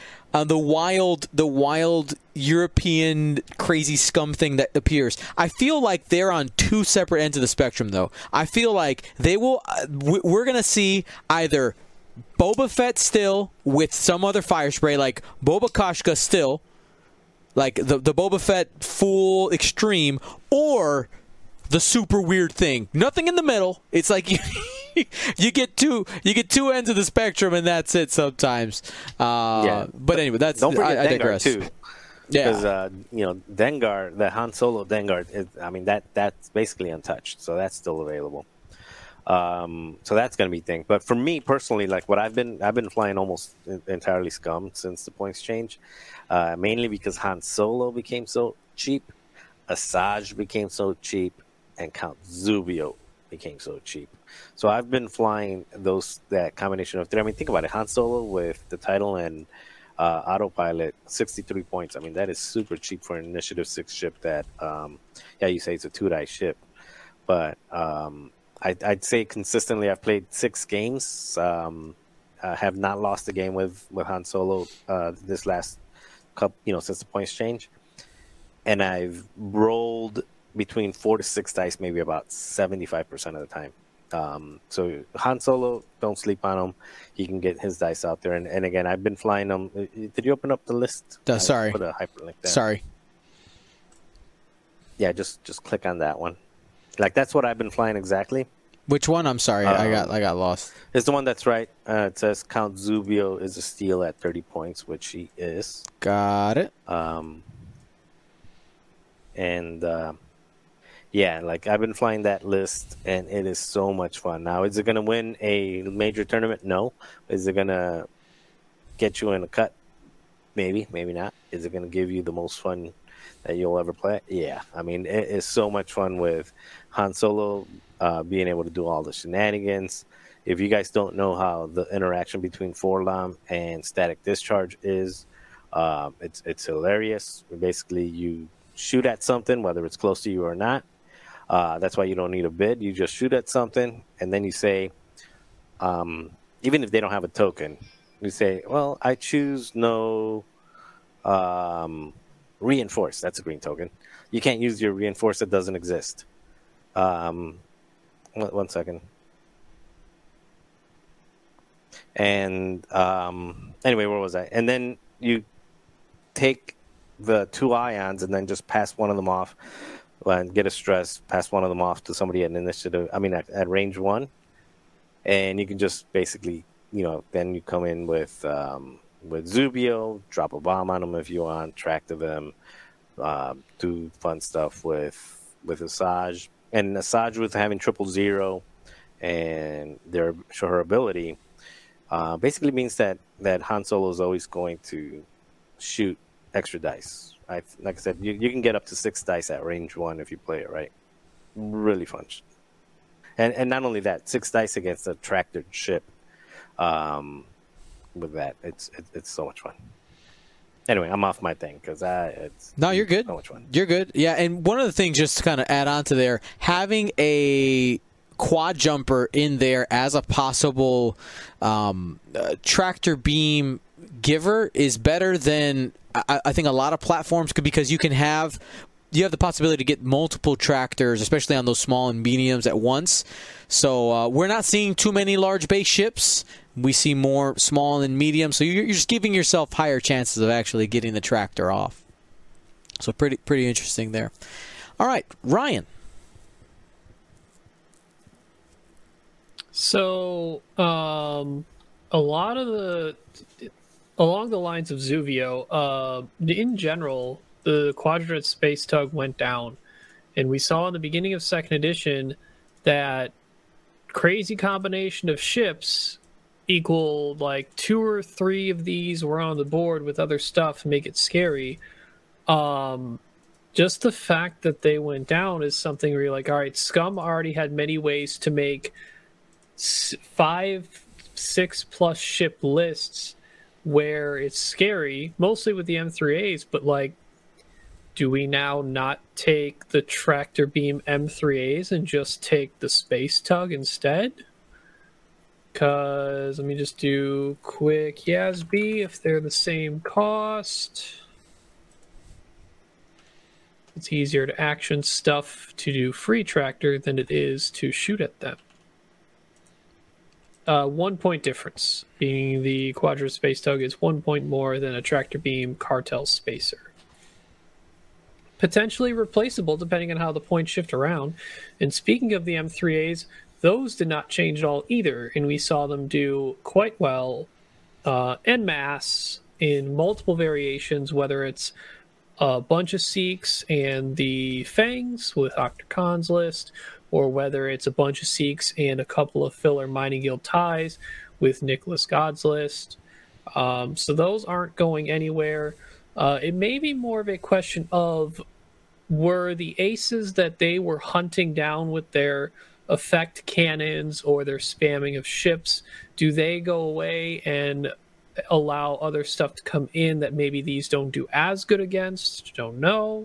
wild European crazy scum thing that appears. I feel like they're on 2 separate ends of the spectrum, though. I feel like they will. We're gonna see either Boba Fett still with some other fire spray, like Boba Kashka still, like the Boba Fett full extreme, or the super weird thing. Nothing in the middle. It's like you get two ends of the spectrum, and that's it sometimes. But anyway, that's don't forget I digress. Dengar too. Yeah, because Dengar, the Han Solo Dengar, that's basically untouched, so that's still available. So that's going to be a thing. But for me personally, like what I've been flying almost entirely Scum since the points change, mainly because Han Solo became so cheap, Asajj became so cheap, and Count Zubio became so cheap. So I've been flying that combination of 3. I mean, think about it. Han Solo with the title and autopilot, 63 points. I mean, that is super cheap for an Initiative 6 ship that, you say it's a 2-die ship. But I'd say consistently I've played 6 games. I have not lost a game with Han Solo this last couple, since the points change. And I've rolled between 4 to 6 dice, maybe about 75% of the time. So Han Solo, don't sleep on him. He can get his dice out there. And again, I've been flying them. Did you open up the list? Sorry. Put a hyperlink there. Sorry. Yeah, just click on that one. Like that's what I've been flying exactly. Which one? I'm sorry, I got lost. It's the one that's right. It says Count Zubio is a steal at 30 points, which he is. Got it. Like I've been flying that list, and it is so much fun. Now, is it going to win a major tournament? No. Is it going to get you in a cut? Maybe, maybe not. Is it going to give you the most fun that you'll ever play? Yeah. I mean, it is so much fun with Han Solo being able to do all the shenanigans. If you guys don't know how the interaction between 4-LOM and Static Discharge is, it's hilarious. Basically, you shoot at something, whether it's close to you or not. That's why you don't need a bid. You just shoot at something, and then you say, even if they don't have a token, you say, well, I choose no reinforce. That's a green token. You can't use your reinforce that doesn't exist. One second. And anyway, where was I? And then you take the 2 ions and then just pass one of them off and get a stress, pass one of them off to somebody at initiative. I mean, at range 1. And you can just basically, then you come in with Zubio, drop a bomb on them if you want, tractor them, do fun stuff with Asajj. And Asajj with having 000 and her ability basically means that Han Solo is always going to shoot extra dice. Like I said, you can get up to 6 dice at range 1 if you play it right. Really fun. And not only that, 6 dice against a tractored ship. With that, it's so much fun. Anyway, I'm off my thing because you're good. So much fun. You're good. Yeah, and one of the things, just to kind of add on to there, having a quad jumper in there as a possible tractor beam giver is better than I think a lot of platforms could, because you have the possibility to get multiple tractors, especially on those small and mediums at once. So we're not seeing too many large base ships. We see more small and medium. So you're just giving yourself higher chances of actually getting the tractor off. So pretty interesting there. All right, Ryan. So along the lines of Zuvio, in general, the Quadrant Space Tug went down, and we saw in the beginning of second edition that crazy combination of ships equal like 2 or 3 of these were on the board with other stuff to make it scary. Just the fact that they went down is something where you're like, all right, Scum already had many ways to make 5, 6 plus ship lists where it's scary, mostly with the M3As, but like, do we now not take the tractor beam M3As and just take the Space Tug instead? Because let me just do quick Yasby if they're the same cost. It's easier to action stuff to do free tractor than it is to shoot at them. 1 point difference, being the Quadrant Space Tug is 1 point more than a tractor beam Cartel Spacer. Potentially replaceable depending on how the points shift around. And speaking of the M3As, those did not change at all either, and we saw them do quite well en masse in multiple variations, whether it's a bunch of Seeks and the Fangs with Octor Khan's list, or whether it's a bunch of Seeks and a couple of filler Mining Guild ties with Nicholas God's list. So those aren't going anywhere. It may be more of a question of, were the aces that they were hunting down with their effect cannons or their spamming of ships, do they go away and allow other stuff to come in that maybe these don't do as good against? Don't know.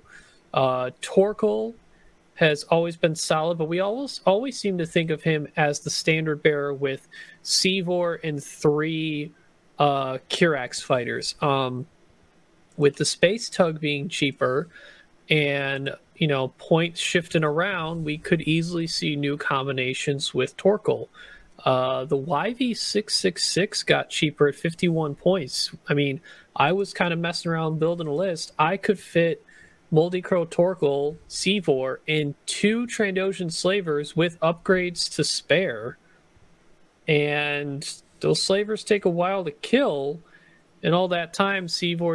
Torkel has always been solid, but we always seem to think of him as the standard bearer with Seevor and 3 Kirax fighters. With the Space Tug being cheaper and points shifting around, we could easily see new combinations with Torkel. The YV666 got cheaper at 51 points. I mean, I was kind of messing around building a list. I could fit Moldy Crow Torkel, Seevor, and 2 Trandoshan Slavers with upgrades to spare. And those Slavers take a while to kill. And all that time,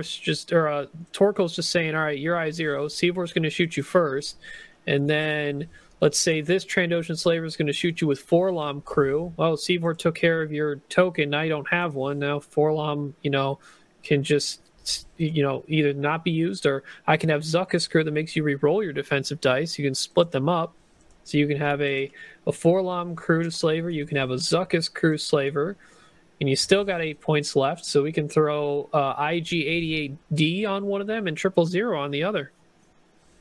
Torkel's just saying, all right, you're I0. Seevor's going to shoot you first. And then, let's say this Trandoshan Slaver is going to shoot you with 4-LOM crew. Well, Seevor took care of your token. Now you don't have one. Now 4-LOM, can just, either not be used, or I can have Zuckuss crew that makes you re-roll your defensive dice. You can split them up. So you can have a 4-LOM crew to Slaver. You can have a Zuckuss crew Slaver. And you still got 8 points left, so we can throw IG-88D on one of them and 000 on the other.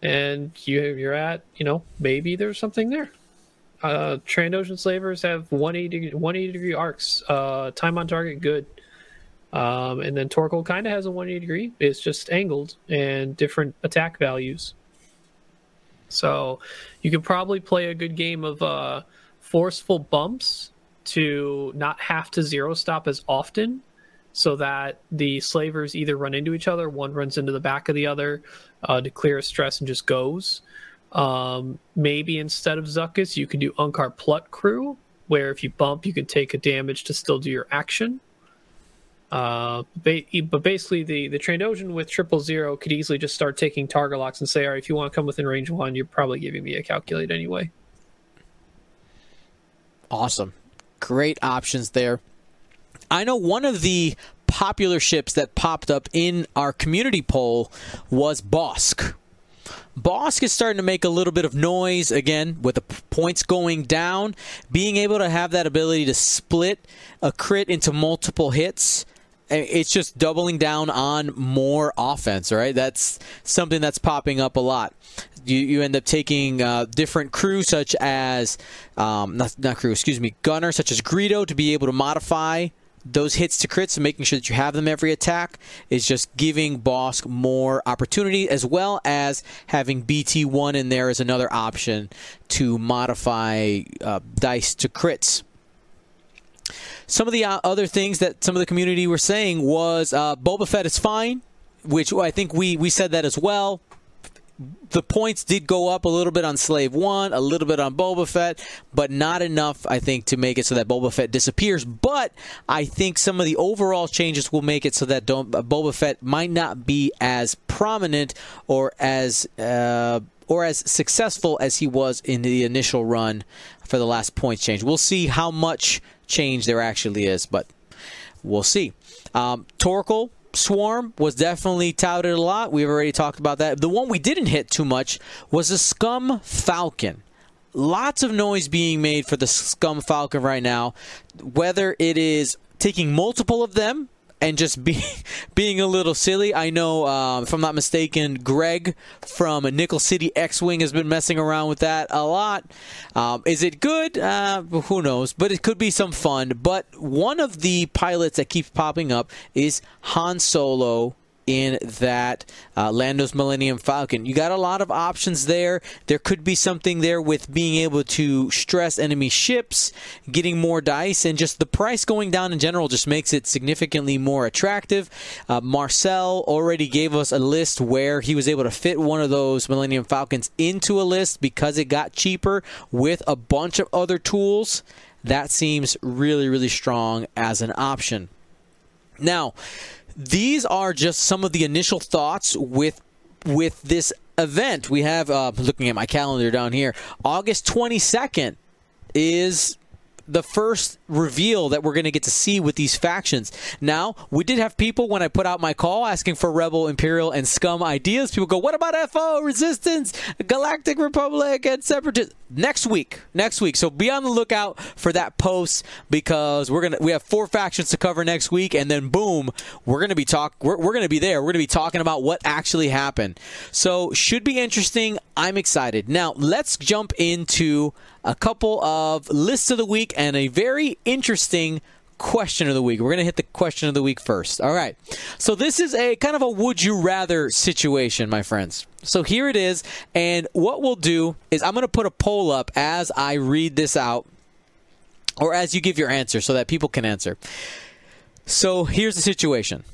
and you're at, maybe there's something there. Trandoshan Slavers have 180 degree arcs. Time on target, good. And then Torkoal kind of has a 180 degree. It's just angled and different attack values. So you could probably play a good game of forceful bumps to not have to zero stop as often, so that the slavers either run into each other, one runs into the back of the other to clear a stress and just goes. Maybe instead of Zuckuss, you could do Unkar Plut Crew, where if you bump, you can take a damage to still do your action. But basically, the Trandoshan with 000 could easily just start taking target locks and say, all right, if you want to come within range 1, you're probably giving me a calculate anyway. Awesome. Great options there. I know one of the popular ships that popped up in our community poll was Bossk. Bossk is starting to make a little bit of noise again with the points going down. Being able to have that ability to split a crit into multiple hits, it's just doubling down on more offense, right? That's something that's popping up a lot. You end up taking different crew such as, gunner such as Greedo to be able to modify those hits to crits and making sure that you have them every attack is just giving Bossk more opportunity, as well as having BT1 in there as another option to modify dice to crits. Some of the other things that some of the community were saying was Boba Fett is fine, which I think we said that as well. The points did go up a little bit on Slave 1, a little bit on Boba Fett, but not enough, I think, to make it so that Boba Fett disappears. But I think some of the overall changes will make it so that Boba Fett might not be as prominent or as successful as he was in the initial run for the last points change. We'll see how much change there actually is, but we'll see. Torkoal Swarm was definitely touted a lot. We've already talked about that. The one we didn't hit too much was the Scum Falcon. Lots of noise being made for the Scum Falcon right now. Whether it is taking multiple of them and just being a little silly. I know, if I'm not mistaken, Greg from Nickel City X-Wing has been messing around with that a lot. Is it good? Who knows? But it could be some fun. But one of the pilots that keeps popping up is Han Solo in that Lando's Millennium Falcon. You got a lot of options there. There could be something there with being able to stress enemy ships, getting more dice, and just the price going down in general just makes it significantly more attractive. Marcel already gave us a list where he was able to fit one of those Millennium Falcons into a list because it got cheaper with a bunch of other tools. That seems really, really strong as an option. Now, these are just some of the initial thoughts with this event. We have, looking at my calendar down here, August 22nd is the first reveal that we're going to get to see with these factions. Now, we did have people, when I put out my call, asking for Rebel, Imperial, and Scum ideas. People go, what about FO, Resistance, Galactic Republic, and Separatist? Next week. So be on the lookout for that post, because we have 4 factions to cover next week, and then boom, we're going to be we're going to be there. We're going to be talking about what actually happened. So should be interesting. I'm excited. Now, let's jump into a couple of lists of the week and a very interesting question of the week. We're going to hit the question of the week first. All right. So this is a kind of a would you rather situation, my friends. So here it is. And what we'll do is I'm going to put a poll up as I read this out, or as you give your answer so that people can answer. So here's the situation.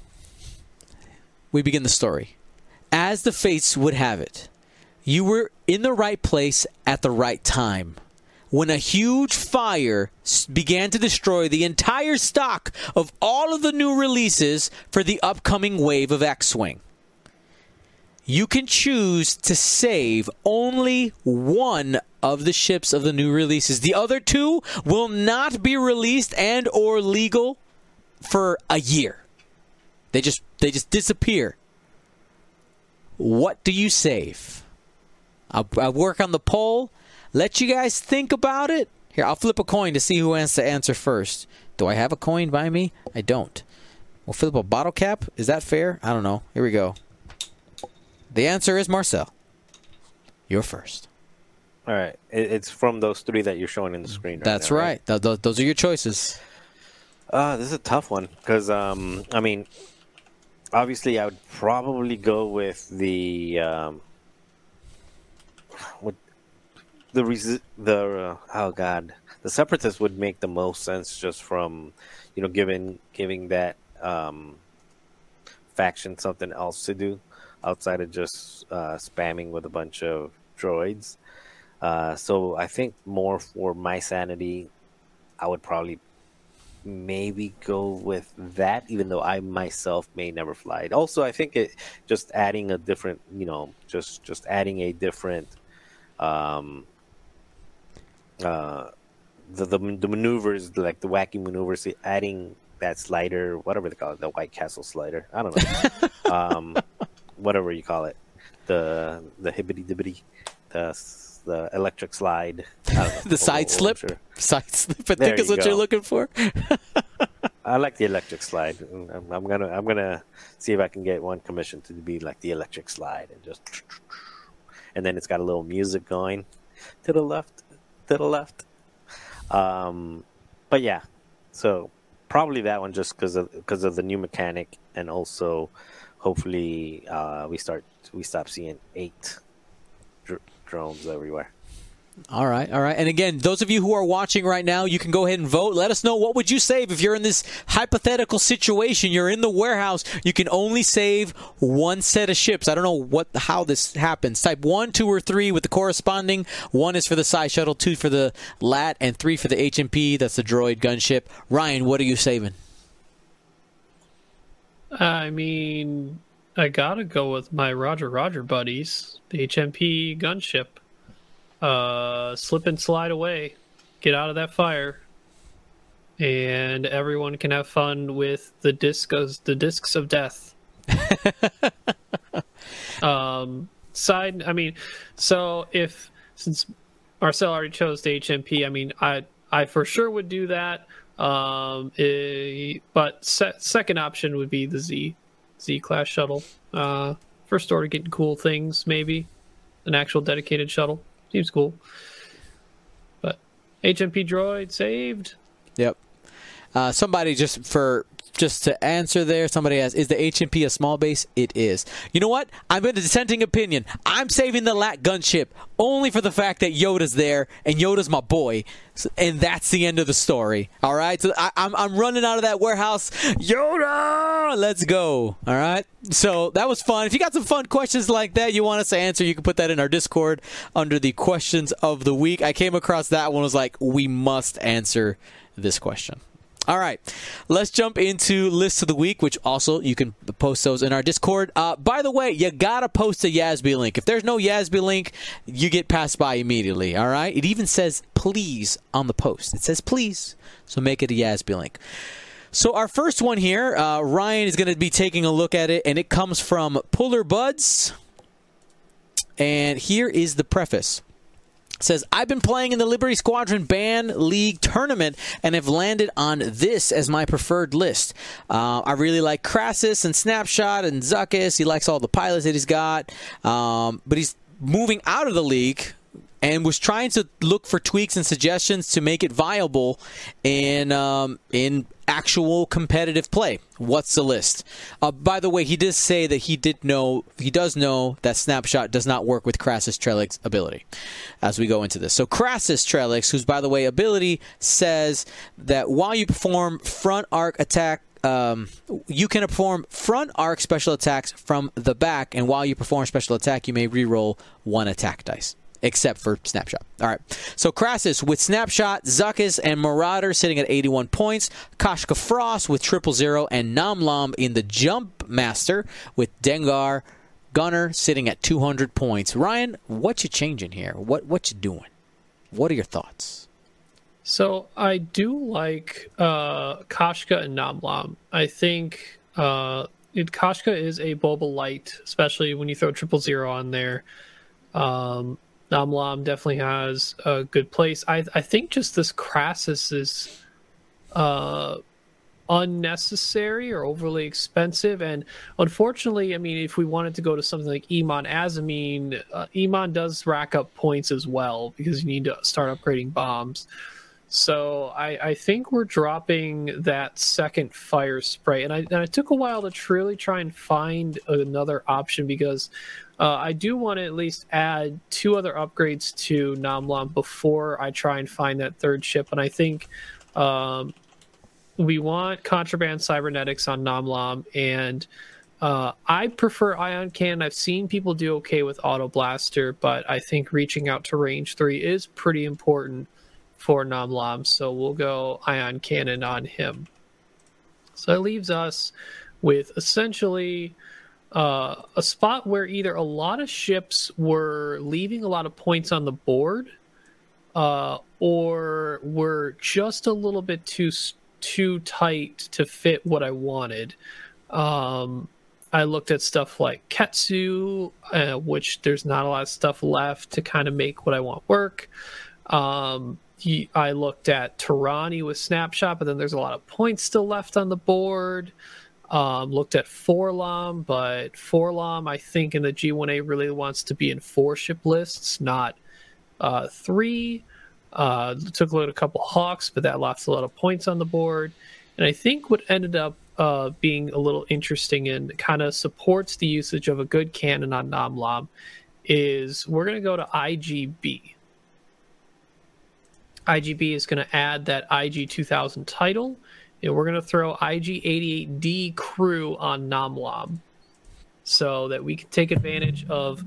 We begin the story. As the fates would have it, you were in the right place at the right time when a huge fire began to destroy the entire stock of all of the new releases for the upcoming wave of X-Wing. You can choose to save only one of the ships of the new releases. The other 2 will not be released and or legal for a year. They just disappear. What do you save? I'll work on the poll. Let you guys think about it. Here, I'll flip a coin to see who wants to answer first. Do I have a coin by me? I don't. We'll flip a bottle cap. Is that fair? I don't know. Here we go. The answer is Marcel. you're first. All right. It's from those three that you're showing in the screen right That's now, right. Those are your choices. This is a tough one because, I mean, obviously I would probably go with the the Separatists would make the most sense just from, giving that faction something else to do outside of just spamming with a bunch of droids. So I think more for my sanity, I would probably maybe go with that, even though I myself may never fly it. Also, I think it just adding a different, just adding a different, the maneuvers, like the wacky maneuvers, adding that slider, whatever they call it, the White Castle slider. I don't know, whatever you call it, the hibbity dibbity, the electric slide, I don't know, The side slip, sure. side slip. I There think is you what go. you're looking for. I like the electric slide. I'm gonna see if I can get one commissioned to be like the electric slide and then it's got a little music going to the left. But yeah, so probably that one just because of the new mechanic, and also hopefully we stop seeing 8 drones everywhere. All right. And again, those of you who are watching right now, you can go ahead and vote. Let us know, what would you save if you're in this hypothetical situation? You're in the warehouse. You can only save one set of ships. I don't know how this happens. Type 1, 2, or 3 with the corresponding. 1 is for the Psy Shuttle, 2 for the LAT, and 3 for the HMP. That's the droid gunship. Ryan, what are you saving? I mean, I gotta go with my Roger buddies, the HMP gunship. Slip and slide away, get out of that fire, and everyone can have fun with the discs of death. Since Marcel already chose the HMP, I mean, I for sure would do that. But second option would be the Z class shuttle. First order getting cool things, maybe an actual dedicated shuttle. Seems cool. But HMP droid saved. Yep. Somebody just to answer there, somebody asks, is the HMP a small base? It is. You know what? I'm in a dissenting opinion. I'm saving the LAT gunship only for the fact that Yoda's there, and Yoda's my boy, and that's the end of the story. All right? So I'm running out of that warehouse. Yoda! Let's go. All right? So that was fun. If you got some fun questions like that you want us to answer, you can put that in our Discord under the questions of the week. I came across that one, was like, we must answer this question. All right, let's jump into lists of the week, which also you can post those in our Discord. By the way, you got to post a Yasby link. If there's no Yasby link, you get passed by immediately, all right? It even says please on the post. It says please, so make it a Yasby link. So our first one here, Ryan is going to be taking a look at it, and it comes from Puller Buds. And here is the preface. Says, I've been playing in the Liberty Squadron Band League tournament and have landed on this as my preferred list. I really like Crassus and Snapshot and Zuckuss. He likes all the pilots that he's got. But he's moving out of the league and was trying to look for tweaks and suggestions to make it viable in actual competitive play. What's the list? By the way, he does say that he does know that Snapshot does not work with Crassus Trellix's ability as we go into this. So Crassus Trellix, who's by the way ability, says that while you perform front arc attack, you can perform front arc special attacks from the back, and while you perform special attack, you may reroll 1 attack dice. Except for Snapshot. All right. So Crassus with Snapshot, Zuckuss, and Marauder sitting at 81 points. Kashka Frost with 000 and Namlam in the Jump Master with Dengar Gunner sitting at 200 points. Ryan, what you changing here? What you doing? What are your thoughts? So I do like Kashka and Namlam. I think Kashka is a Boba Light, especially when you throw 000 on there. Namlam definitely has a good place. I think just this Crassus is unnecessary or overly expensive. And unfortunately, I mean, if we wanted to go to something like Iman Azamine, Iman does rack up points as well because you need to start upgrading bombs. So I think we're dropping that second fire spray, and I took a while to really try and find another option because I do want to at least add 2 other upgrades to Nam Lam before I try and find that third ship, and I think we want Contraband Cybernetics on Nam Lam, and I prefer Ion Cannon. I've seen people do okay with Auto Blaster, but I think reaching out to range 3 is pretty important for Nam Lam, so we'll go Ion Cannon on him. So it leaves us with essentially a spot where either a lot of ships were leaving a lot of points on the board, or were just a little bit too tight to fit what I wanted. I looked at stuff like Ketsu, which there's not a lot of stuff left to kind of make what I want work. I looked at Tarani with Snapshot, but then there's a lot of points still left on the board. Looked at Forlom, but Forlom, I think, in the G1A really wants to be in 4 ship lists, not 3. Took a look at a couple Hawks, but that lost a lot of points on the board. And I think what ended up being a little interesting and kind of supports the usage of a good cannon on Nam Lam is we're going to go to IGB. IGB is going to add that IG 2000 title, and we're going to throw IG 88D crew on Nam Lam so that we can take advantage of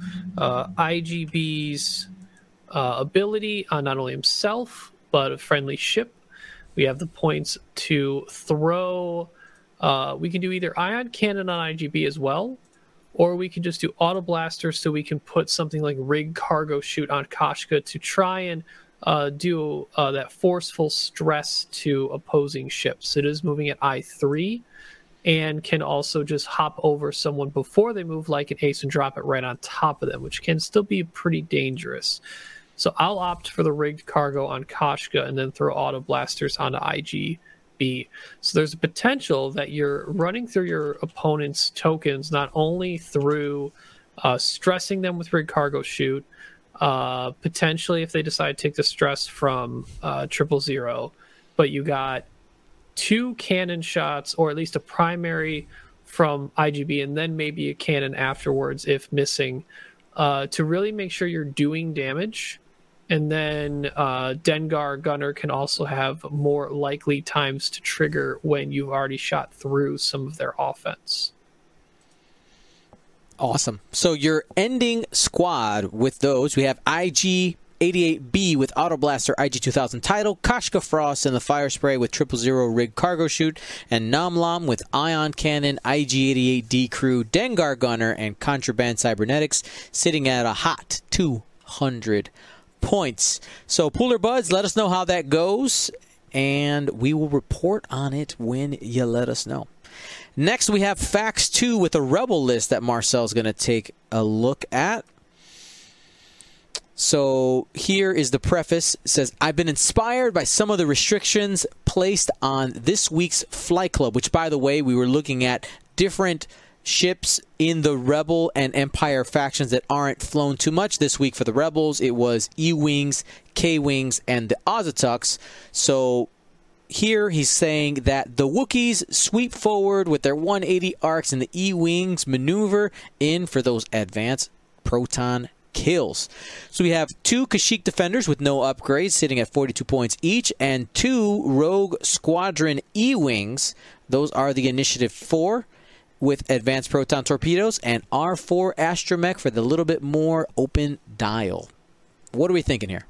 IGB's ability on not only himself, but a friendly ship. We have the points to throw. We can do either Ion Cannon on IGB as well, or we can just do Auto Blaster so we can put something like Rig Cargo Shoot on Kashka to try and do that forceful stress to opposing ships. It is moving at I3 and can also just hop over someone before they move like an ace and drop it right on top of them, which can still be pretty dangerous. So I'll opt for the rigged cargo on Kashka and then throw Auto Blasters onto IGB. So there's a potential that you're running through your opponent's tokens not only through stressing them with rigged cargo shoot, potentially if they decide to take the stress from 000, but you got 2 cannon shots or at least a primary from IGB and then maybe a cannon afterwards if missing, to really make sure you're doing damage. And then Dengar Gunner can also have more likely times to trigger when you've already shot through some of their offense. Awesome. So your ending squad with those, we have IG 88B with Auto Blaster IG 2000 title, Kashka Frost and the Fire Spray with 000 Rig Cargo Shoot, and Nam Lam with Ion Cannon, IG 88D crew, Dengar Gunner, and Contraband Cybernetics, sitting at a hot 200 points. So Pooler Buds, let us know how that goes, and we will report on it when you let us know. Next, we have Facts 2 with a Rebel list that Marcel's going to take a look at. So here is the preface. It says, I've been inspired by some of the restrictions placed on this week's Flight Club, which, by the way, we were looking at different ships in the Rebel and Empire factions that aren't flown too much this week for the Rebels. It was E-Wings, K-Wings, and the Ozatucks. So here he's saying that the Wookiees sweep forward with their 180 arcs and the E-Wings maneuver in for those advanced proton kills. So we have 2 Kashyyyk defenders with no upgrades sitting at 42 points each, and 2 Rogue Squadron E-Wings. Those are the Initiative 4 with advanced proton torpedoes, and R4 Astromech for the little bit more open dial. What are we thinking here?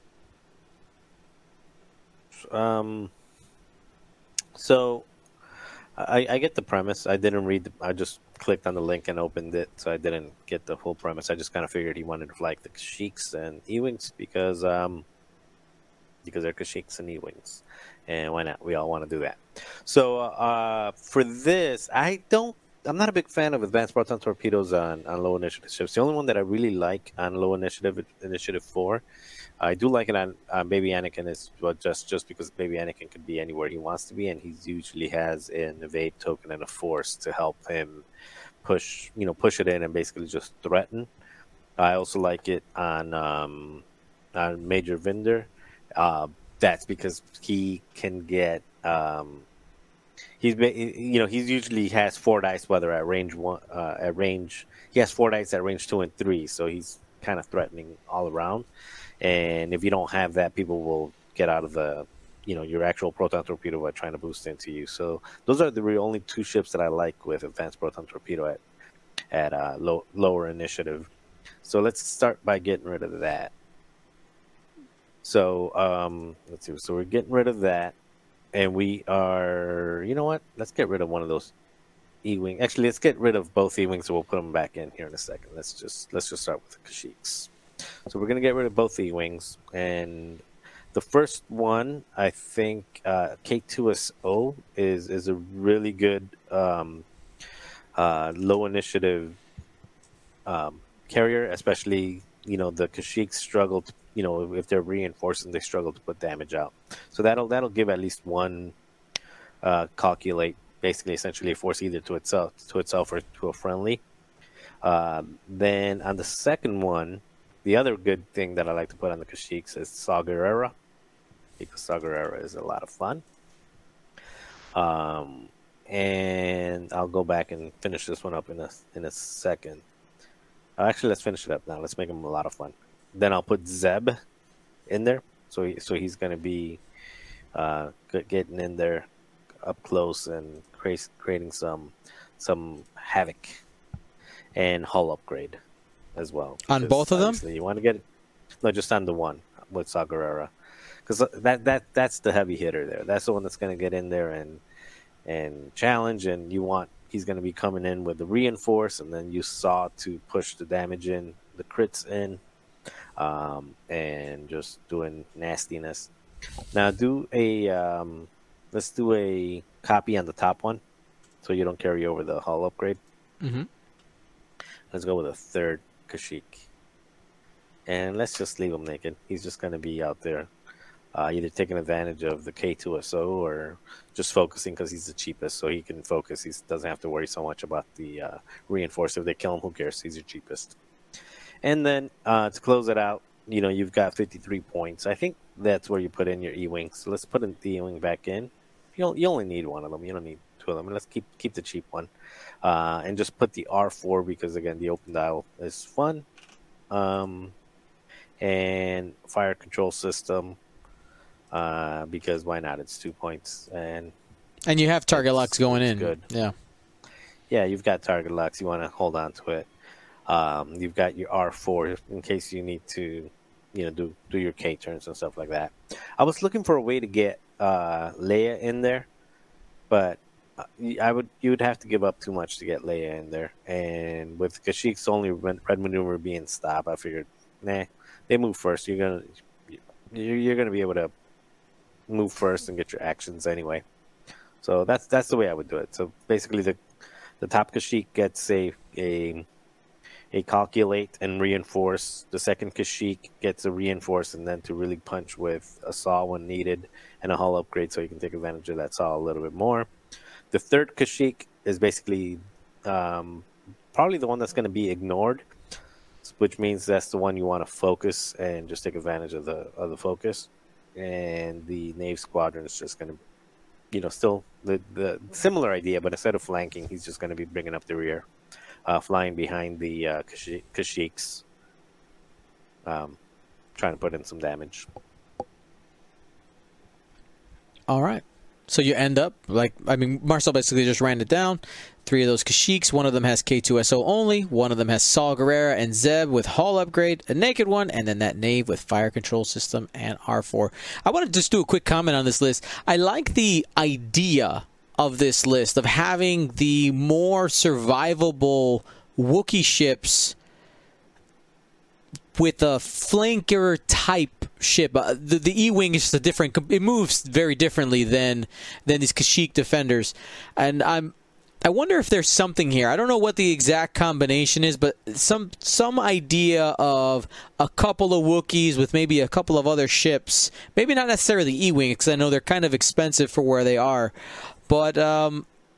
So I get the premise. I didn't read I just clicked on the link and opened it, so I didn't get the full premise. I just kind of figured he wanted to flag the Kashyyks and E-Wings because they're Kashyyks and E-Wings, and why not? We all want to do that. So for this, I don't I'm not a big fan of advanced proton torpedoes on low initiative ships. The only one that I really like on low initiative 4, I do like it on Baby Anakin is just because Baby Anakin could be anywhere he wants to be, and he usually has an evade token and a force to help him push it in and basically just threaten. I also like it on Major Vinder. That's because he can get he's usually has 4 dice whether at range 1 he has 4 dice at range 2 and 3, so he's kind of threatening all around. And if you don't have that, people will get out of the your actual proton torpedo by trying to boost into you. So those are the only 2 ships that I like with advanced proton torpedo at lower initiative. So let's start by getting rid of that. So let's see. So we're getting rid of that, and we are. You know what? Let's get rid of one of those E-wing. Actually, let's get rid of both E-wings, so we'll put them back in here in a second. Let's just start with the Kashyyyks. So we're gonna get rid of both E-wings, and the first one, I think, K2SO is a really good low initiative carrier, especially the Kashyyyks struggle to, if they're reinforcing, they struggle to put damage out. So that'll give at least one calculate, basically essentially a force either to itself or to a friendly. Then on the second one, the other good thing that I like to put on the Kashyyyks is Saw Gerrera, because Saw Gerrera is a lot of fun. And I'll go back and finish this one up in a second. Actually, let's finish it up now. Let's make him a lot of fun. Then I'll put Zeb in there. So he's going to be getting in there up close and creating some havoc and hull upgrade as well. On both of them? You want to get just on the one with Saw Gerrera, because that's the heavy hitter there. That's the one that's going to get in there and challenge, and he's going to be coming in with the reinforce, and then you Saw to push the damage in, the crits in, and just doing nastiness. Now let's do a copy on the top one, so you don't carry over the hull upgrade. Mm-hmm. Let's go with a third Kashyyyk, and let's just leave him naked. He's just going to be out there, either taking advantage of the K2SO or just focusing because he's the cheapest, so he can focus. He doesn't have to worry so much about the reinforcer. If they kill him, who cares? He's your cheapest. And then to close it out, you've got 53 points. I think that's where you put in your E-wing. So let's put the E-wing back in. You only need one of them. You don't need 2 of them. Let's keep the cheap one, and just put the R4 because again the open dial is fun, and fire control system. Because why not? It's 2 points, and you have target locks going in. Good. Yeah, you've got target locks. You want to hold on to it. You've got your R4 in case you need to, do your K turns and stuff like that. I was looking for a way to get Leia in there, but you would have to give up too much to get Leia in there. And with Kashyyyk's only red maneuver being stop, I figured, they move first. You're gonna be able to move first and get your actions anyway. So that's the way I would do it. So basically, the top Kashyyyk gets a calculate and reinforce. The second Kashyyyk gets a reinforce and then to really punch with a Saw when needed and a hull upgrade, so you can take advantage of that Saw a little bit more. The third Kashyyyk is basically probably the one that's going to be ignored, which means that's the one you want to focus and just take advantage of the focus. And the Nave Squadron is just going to, still the similar idea, but instead of flanking, he's just going to be bringing up the rear, flying behind the Kashyyyk's, trying to put in some damage. All right. So you end up, Marcel basically just ran it down. 3 of those Kashyyyk's, one of them has K2SO only, one of them has Saw Gerrera and Zeb with hull upgrade, a naked one, and then that Nave with fire control system and R4. I want to just do a quick comment on this list. I like the idea of this list of having the more survivable Wookiee ships with a flanker type ship. The E-wing is just a different. It moves very differently than these Kashyyyk defenders, and I wonder if there's something here. I don't know what the exact combination is, but some idea of a couple of Wookiees with maybe a couple of other ships. Maybe not necessarily E-Wing, because I know they're kind of expensive for where they are. But, yeah,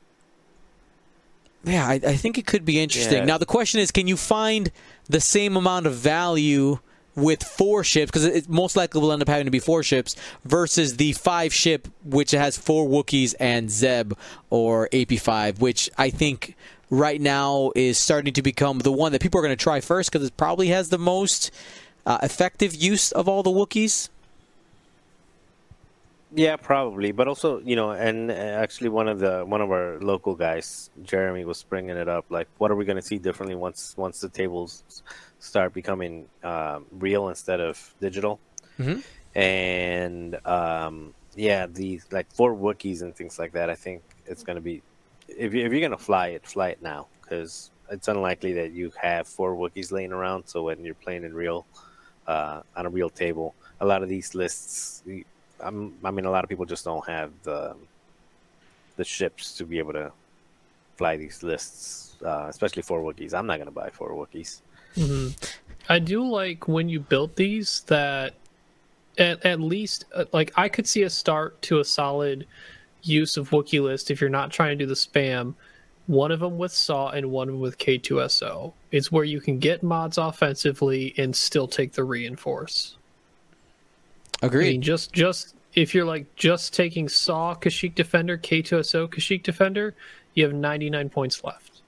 I think it could be interesting. Yeah. Now, the question is, can you find the same amount of value with 4 ships, because it most likely will end up having to be 4 ships, versus the 5 ship, which has 4 Wookiees and Zeb or AP5, which I think right now is starting to become the one that people are going to try first, because it probably has the most effective use of all the Wookiees. Yeah, probably, but also, and actually one of our local guys, Jeremy, was bringing it up. Like, what are we going to see differently once the tables start becoming real instead of digital? Mm-hmm. And yeah, the 4 Wookiees and things like that. I think it's going to be, if you're going to fly it now, because it's unlikely that you have 4 Wookiees laying around. So when you're playing in real on a real table, a lot of these lists. I mean, a lot of people just don't have the ships to be able to fly these lists, especially 4 Wookiees. I'm not going to buy 4 Wookiees. Mm-hmm. I do like when you built these that at least, like, I could see a start to a solid use of Wookiee list if you're not trying to do the spam. One of them with SAW and one of them with K2SO. It's where you can get mods offensively and still take the reinforce. Agreed. I mean, just if you're like just taking SAW Kashyyyk Defender, K2SO Kashyyyk Defender, you have 99 points left.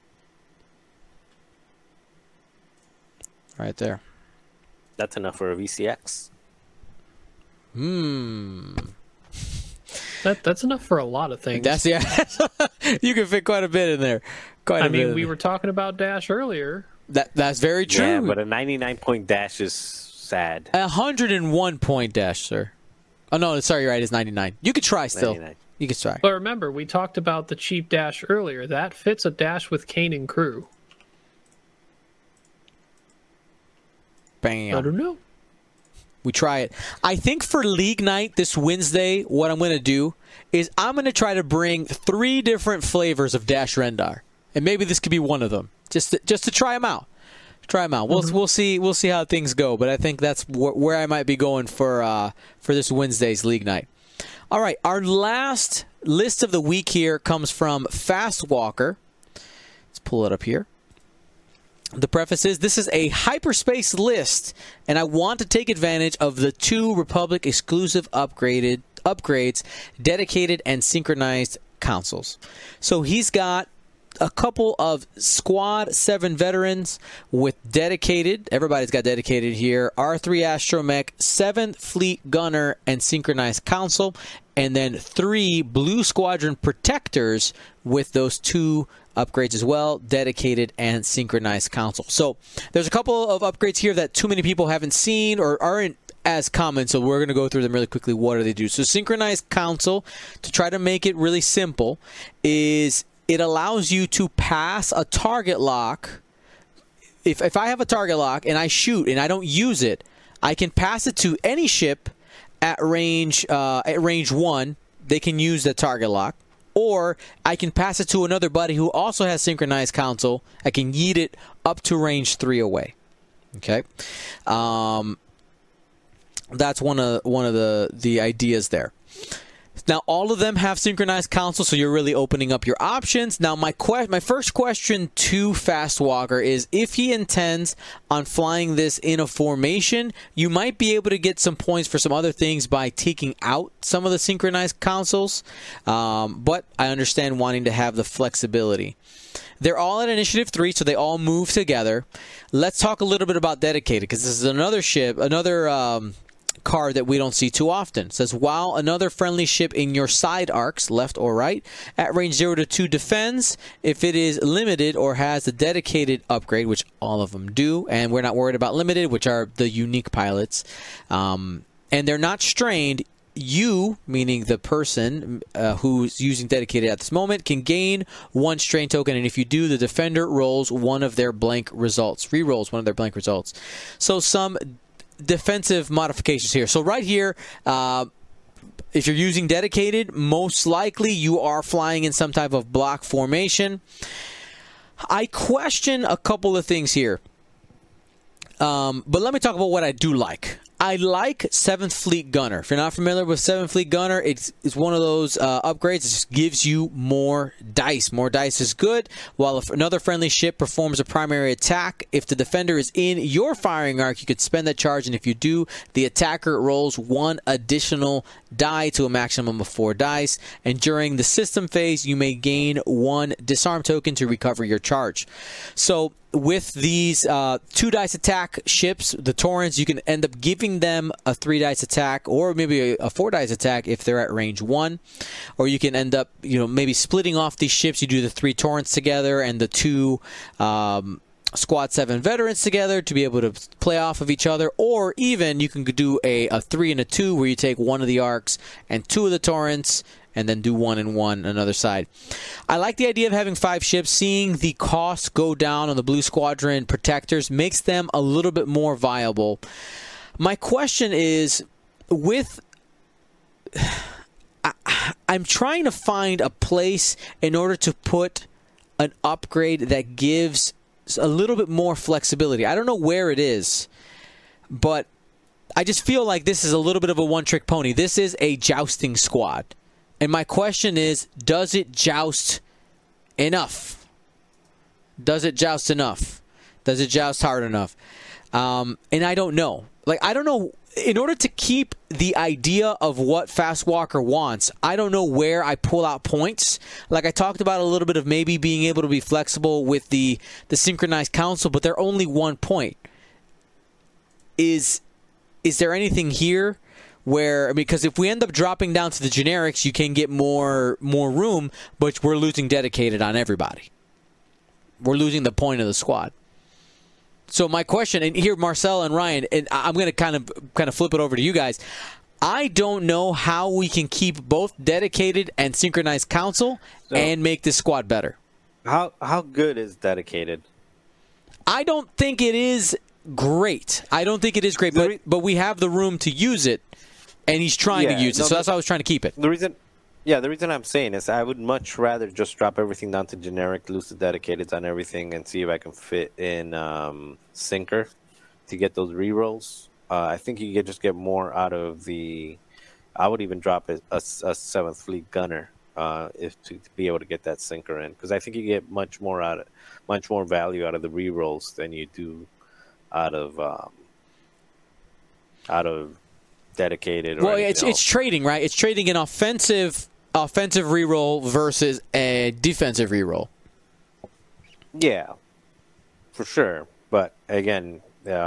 Right there. That's enough for a VCX. That's enough for a lot of things. That's you can fit quite a bit in there. I mean, we were talking about Dash earlier. That's very true. Yeah, but a 99-point dash is sad. 101 point dash, sir. Oh no, sorry, you're right. It's 99. You could try still. 99. You could try. But remember, we talked about the cheap dash earlier. That fits a dash with Kane and crew. Bam. I don't know. We try it. I think for League Night this Wednesday, what I'm going to do is I'm going to try to bring 3 different flavors of Dash Rendar, and maybe this could be one of them, just to try them out. We'll see how things go, but I think that's where I might be going for this Wednesday's League Night. All right, our last list of the week here comes from Fast Walker. Let's pull it up here. The preface is, this is a hyperspace list, and I want to take advantage of the 2 Republic exclusive upgrades, dedicated and synchronized consoles. So he's got a couple of Squad 7 veterans with dedicated. Everybody's got dedicated here. R3 Astromech, 7th Fleet Gunner, and synchronized console. And then 3 Blue Squadron Protectors with those 2 upgrades as well, dedicated and synchronized console. So there's a couple of upgrades here that too many people haven't seen or aren't as common, so we're going to go through them really quickly. What do they do? So synchronized console, to try to make it really simple, is it allows you to pass a target lock. If I have a target lock and I shoot and I don't use it, I can pass it to any ship at range 1. They can use the target lock. Or I can pass it to another buddy who also has synchronized console. I can yeet it up to range 3 away. Okay, that's one of the ideas there. Now, all of them have synchronized console, so you're really opening up your options. Now, my first question to Fast Walker is, if he intends on flying this in a formation, you might be able to get some points for some other things by taking out some of the synchronized consoles, but I understand wanting to have the flexibility. They're all at Initiative 3, so they all move together. Let's talk a little bit about Dedicated, because this is another card that we don't see too often. It says, while another friendly ship in your side arcs, left or right, at range 0 to 2 defends, if it is limited or has the dedicated upgrade, which all of them do, and we're not worried about limited, which are the unique pilots, and they're not strained, you, meaning the person who's using dedicated at this moment, can gain 1 strain token, and if you do, the defender rolls one of their blank results, re-rolls one of their blank results. So some defensive modifications here. So right here, If you're using dedicated, most likely you are flying in some type of block formation. I question a couple of things here. But let me talk about what I do like. I like 7th Fleet Gunner. If you're not familiar with 7th Fleet Gunner, it's one of those upgrades. It just gives you more dice. More dice is good. While if another friendly ship performs a primary attack, if the defender is in your firing arc, you could spend that charge, and if you do, the attacker rolls 1 additional die to a maximum of 4 dice. And during the system phase, you may gain 1 disarm token to recover your charge. So with these 2 dice attack ships, the Torrents, you can end up giving them a 3 dice attack, or maybe a 4 dice attack if they're at range 1. Or you can end up, maybe splitting off these ships. You do the 3 Torrents together and the 2 Squad 7 veterans together to be able to play off of each other. Or even you can do a 3 and a 2 where you take 1 of the arcs and 2 of the Torrents, and then do 1 and 1 another side. I like the idea of having 5 ships. Seeing the cost go down on the Blue Squadron protectors makes them a little bit more viable. My question is, I'm trying to find a place in order to put an upgrade that gives a little bit more flexibility. I don't know where it is, but I just feel like this is a little bit of a one-trick pony. This is a jousting squad. And my question is, does it joust enough? Does it joust enough? Does it joust hard enough? And I don't know. I don't know. In order to keep the idea of what Fast Walker wants, I don't know where I pull out points. Like I talked about a little bit of maybe being able to be flexible with the synchronized council, but they're only 1 point. Is there anything here where, because if we end up dropping down to the generics, you can get more room, but we're losing dedicated on everybody. We're losing the point of the squad. So my question, and here Marcel and Ryan, and I'm going to kind of flip it over to you guys. I don't know how we can keep both dedicated and synchronized council and make this squad better. How good is dedicated? I don't think it is great. But we have the room to use it, and he's trying to use it. So that's why I was trying to keep it. The reason I'm saying is I would much rather just drop everything down to generic, lose the dedicateds on everything, and see if I can fit in Sinker to get those rerolls. I think you could just get more out of the. I would even drop a 7th Fleet Gunner if to be able to get that Sinker in, because I think you get much more value out of the rerolls than you do out of dedicated. Well, it's trading, right? It's trading an offensive reroll versus a defensive reroll. Yeah, for sure. But again,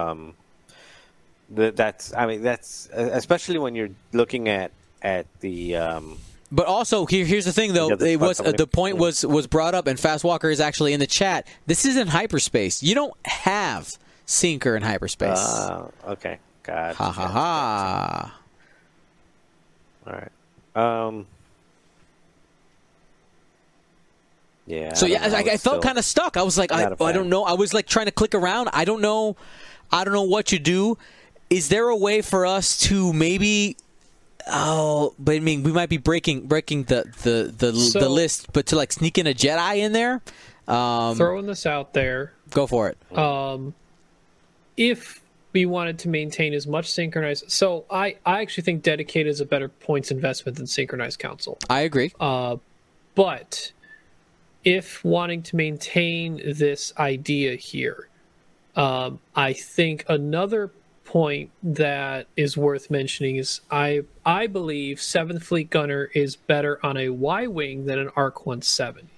that's especially when you're looking at the. But also, here's the thing, though. It was the point was brought up, and Fast Walker is actually in the chat. This is in hyperspace. You don't have Sinker in hyperspace. Okay. God. Ha ha ha. All right. Yeah. So I felt kind of stuck. I was like, I don't know. I was like trying to click around. I don't know what you do. Is there a way for us to maybe? Oh, but I mean, we might be breaking the list, but to like sneak in a Jedi in there. Throwing this out there. Go for it. If we wanted to maintain as much synchronized, so I actually think dedicated is a better points investment than synchronized council. I agree. But if wanting to maintain this idea here, I think another point that is worth mentioning is I believe 7th Fleet Gunner is better on a Y-wing than an ARC 170.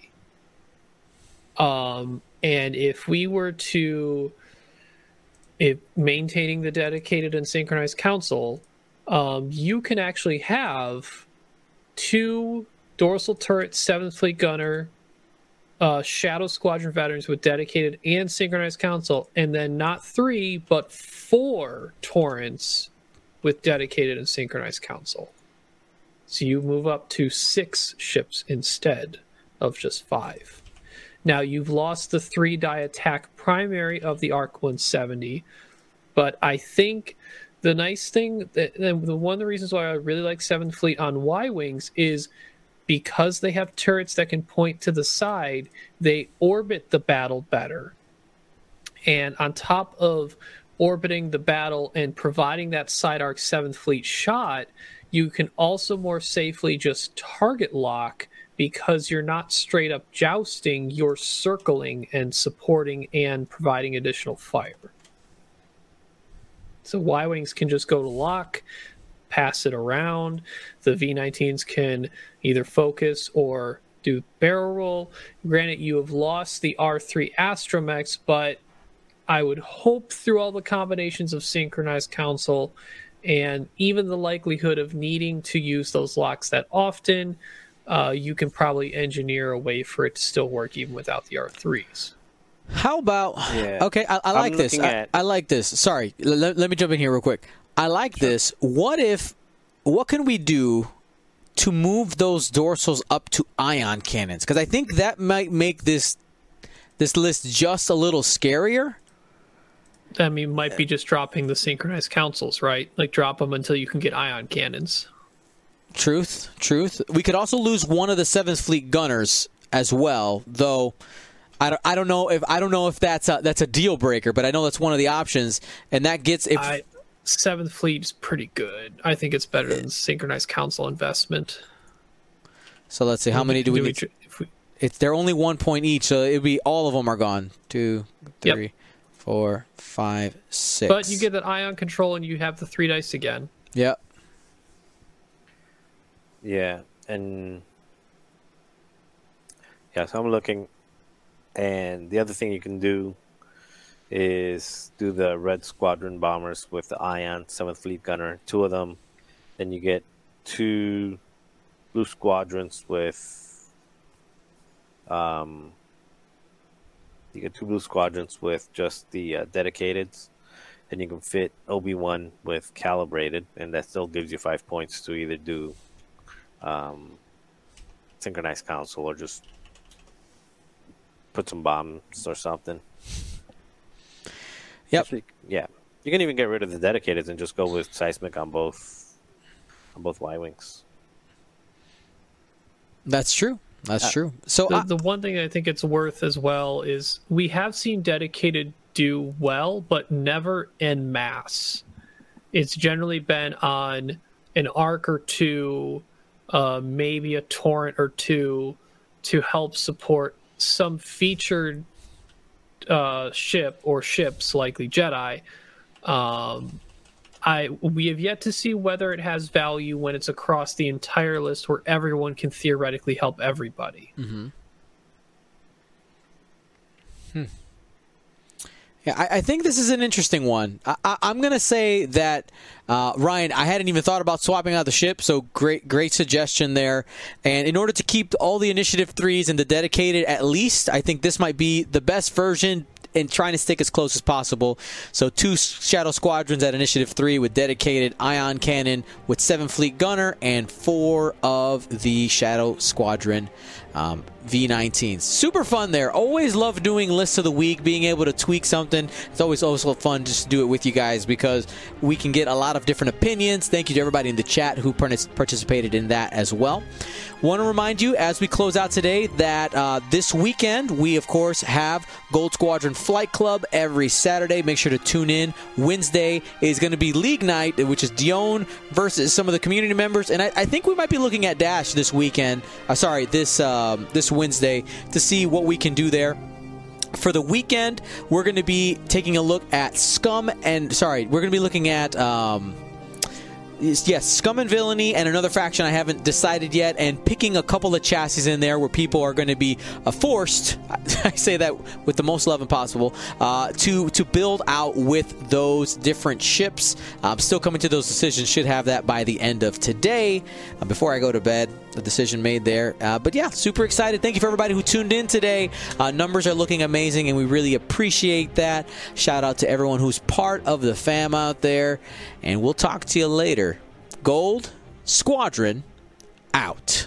And if we were to maintaining the dedicated and synchronized council, you can actually have 2 dorsal turret 7th Fleet Gunner Shadow Squadron veterans with dedicated and synchronized council, and then not 3 but 4 Torrents with dedicated and synchronized council. So you move up to 6 ships instead of just 5. Now you've lost the 3-die attack primary of the ARC 170, but I think the nice thing, one of the reasons why I really like 7th Fleet on Y-Wings is because they have turrets that can point to the side, they orbit the battle better. And on top of orbiting the battle and providing that side arc 7th Fleet shot, you can also more safely just target lock because you're not straight up jousting, you're circling and supporting and providing additional fire. So Y-Wings can just go to lock, pass it around. The V-19s can either focus or do barrel roll. Granted, you have lost the R3 Astromechs, but I would hope through all the combinations of Synchronized Council and even the likelihood of needing to use those locks that often, you can probably engineer a way for it to still work even without the R3s. How about... Yeah. Okay, I like this. I like this. Sorry, let me jump in here real quick. I like this. What can we do to move those dorsals up to ion cannons? Because I think that might make this list just a little scarier. I mean, might be just dropping the Synchronized Councils, right? Like, drop them until you can get ion cannons. Truth. We could also lose one of the 7th Fleet gunners as well, though I don't know if that's a deal breaker, but I know that's one of the options, and that gets... 7th Fleet is pretty good. I think it's better than the Synchronized Council investment. So let's see, how many do we need? They're only 1 point each, so it'd be all of them are gone. 2, 3, 4, 5, 6. But you get that ion control, and you have the 3 dice again. Yep. Yeah, and so I'm looking, and the other thing you can do is do the Red Squadron bombers with the Ion 7th Fleet gunner, 2 of them. Then you get 2 Blue Squadrons with just the dedicateds, and you can fit Obi-Wan with calibrated, and that still gives you 5 points to either do Synchronized Council or just put some bombs or something. Yep. Yeah. You can even get rid of the dedicateds and just go with seismic on both Y-Wings. That's true. That's true. So the one thing I think it's worth as well is we have seen dedicated do well, but never en masse. It's generally been on an arc or 2, maybe a torrent or 2 to help support some featured ship or ships, likely Jedi. We have yet to see whether it has value when it's across the entire list where everyone can theoretically help everybody. Mm-hmm. Yeah, I think this is an interesting one. I'm going to say that, Ryan, I hadn't even thought about swapping out the ship, so great suggestion there. And in order to keep all the Initiative 3s and the dedicated at least, I think this might be the best version and trying to stick as close as possible. So 2 Shadow Squadrons at Initiative 3 with dedicated ion cannon with 7th Fleet gunner and 4 of the Shadow Squadron V-19s. Super fun there. Always love doing lists of the week, being able to tweak something. It's always also fun just to do it with you guys because we can get a lot of different opinions. Thank you to everybody in the chat who participated in that as well. Want to remind you as we close out today that this weekend we of course have Gold Squadron Flight Club every Saturday. Make sure to tune in. Wednesday is going to be League Night, which is Dion versus some of the community members, and I think we might be looking at Dash this weekend. This Wednesday to see what we can do there. For the weekend, we're going to be taking a look at Scum and Scum and Villainy and another faction I haven't decided yet, and picking a couple of chassis in there where people are going to be forced, I say that with the most love possible, to build out with those different ships. I'm still coming to those decisions. Should have that by the end of today. Before I go to bed, the decision made there. But yeah, super excited. Thank you for everybody who tuned in today. Numbers are looking amazing, and we really appreciate that. Shout out to everyone who's part of the fam out there, and we'll talk to you later. Gold Squadron out.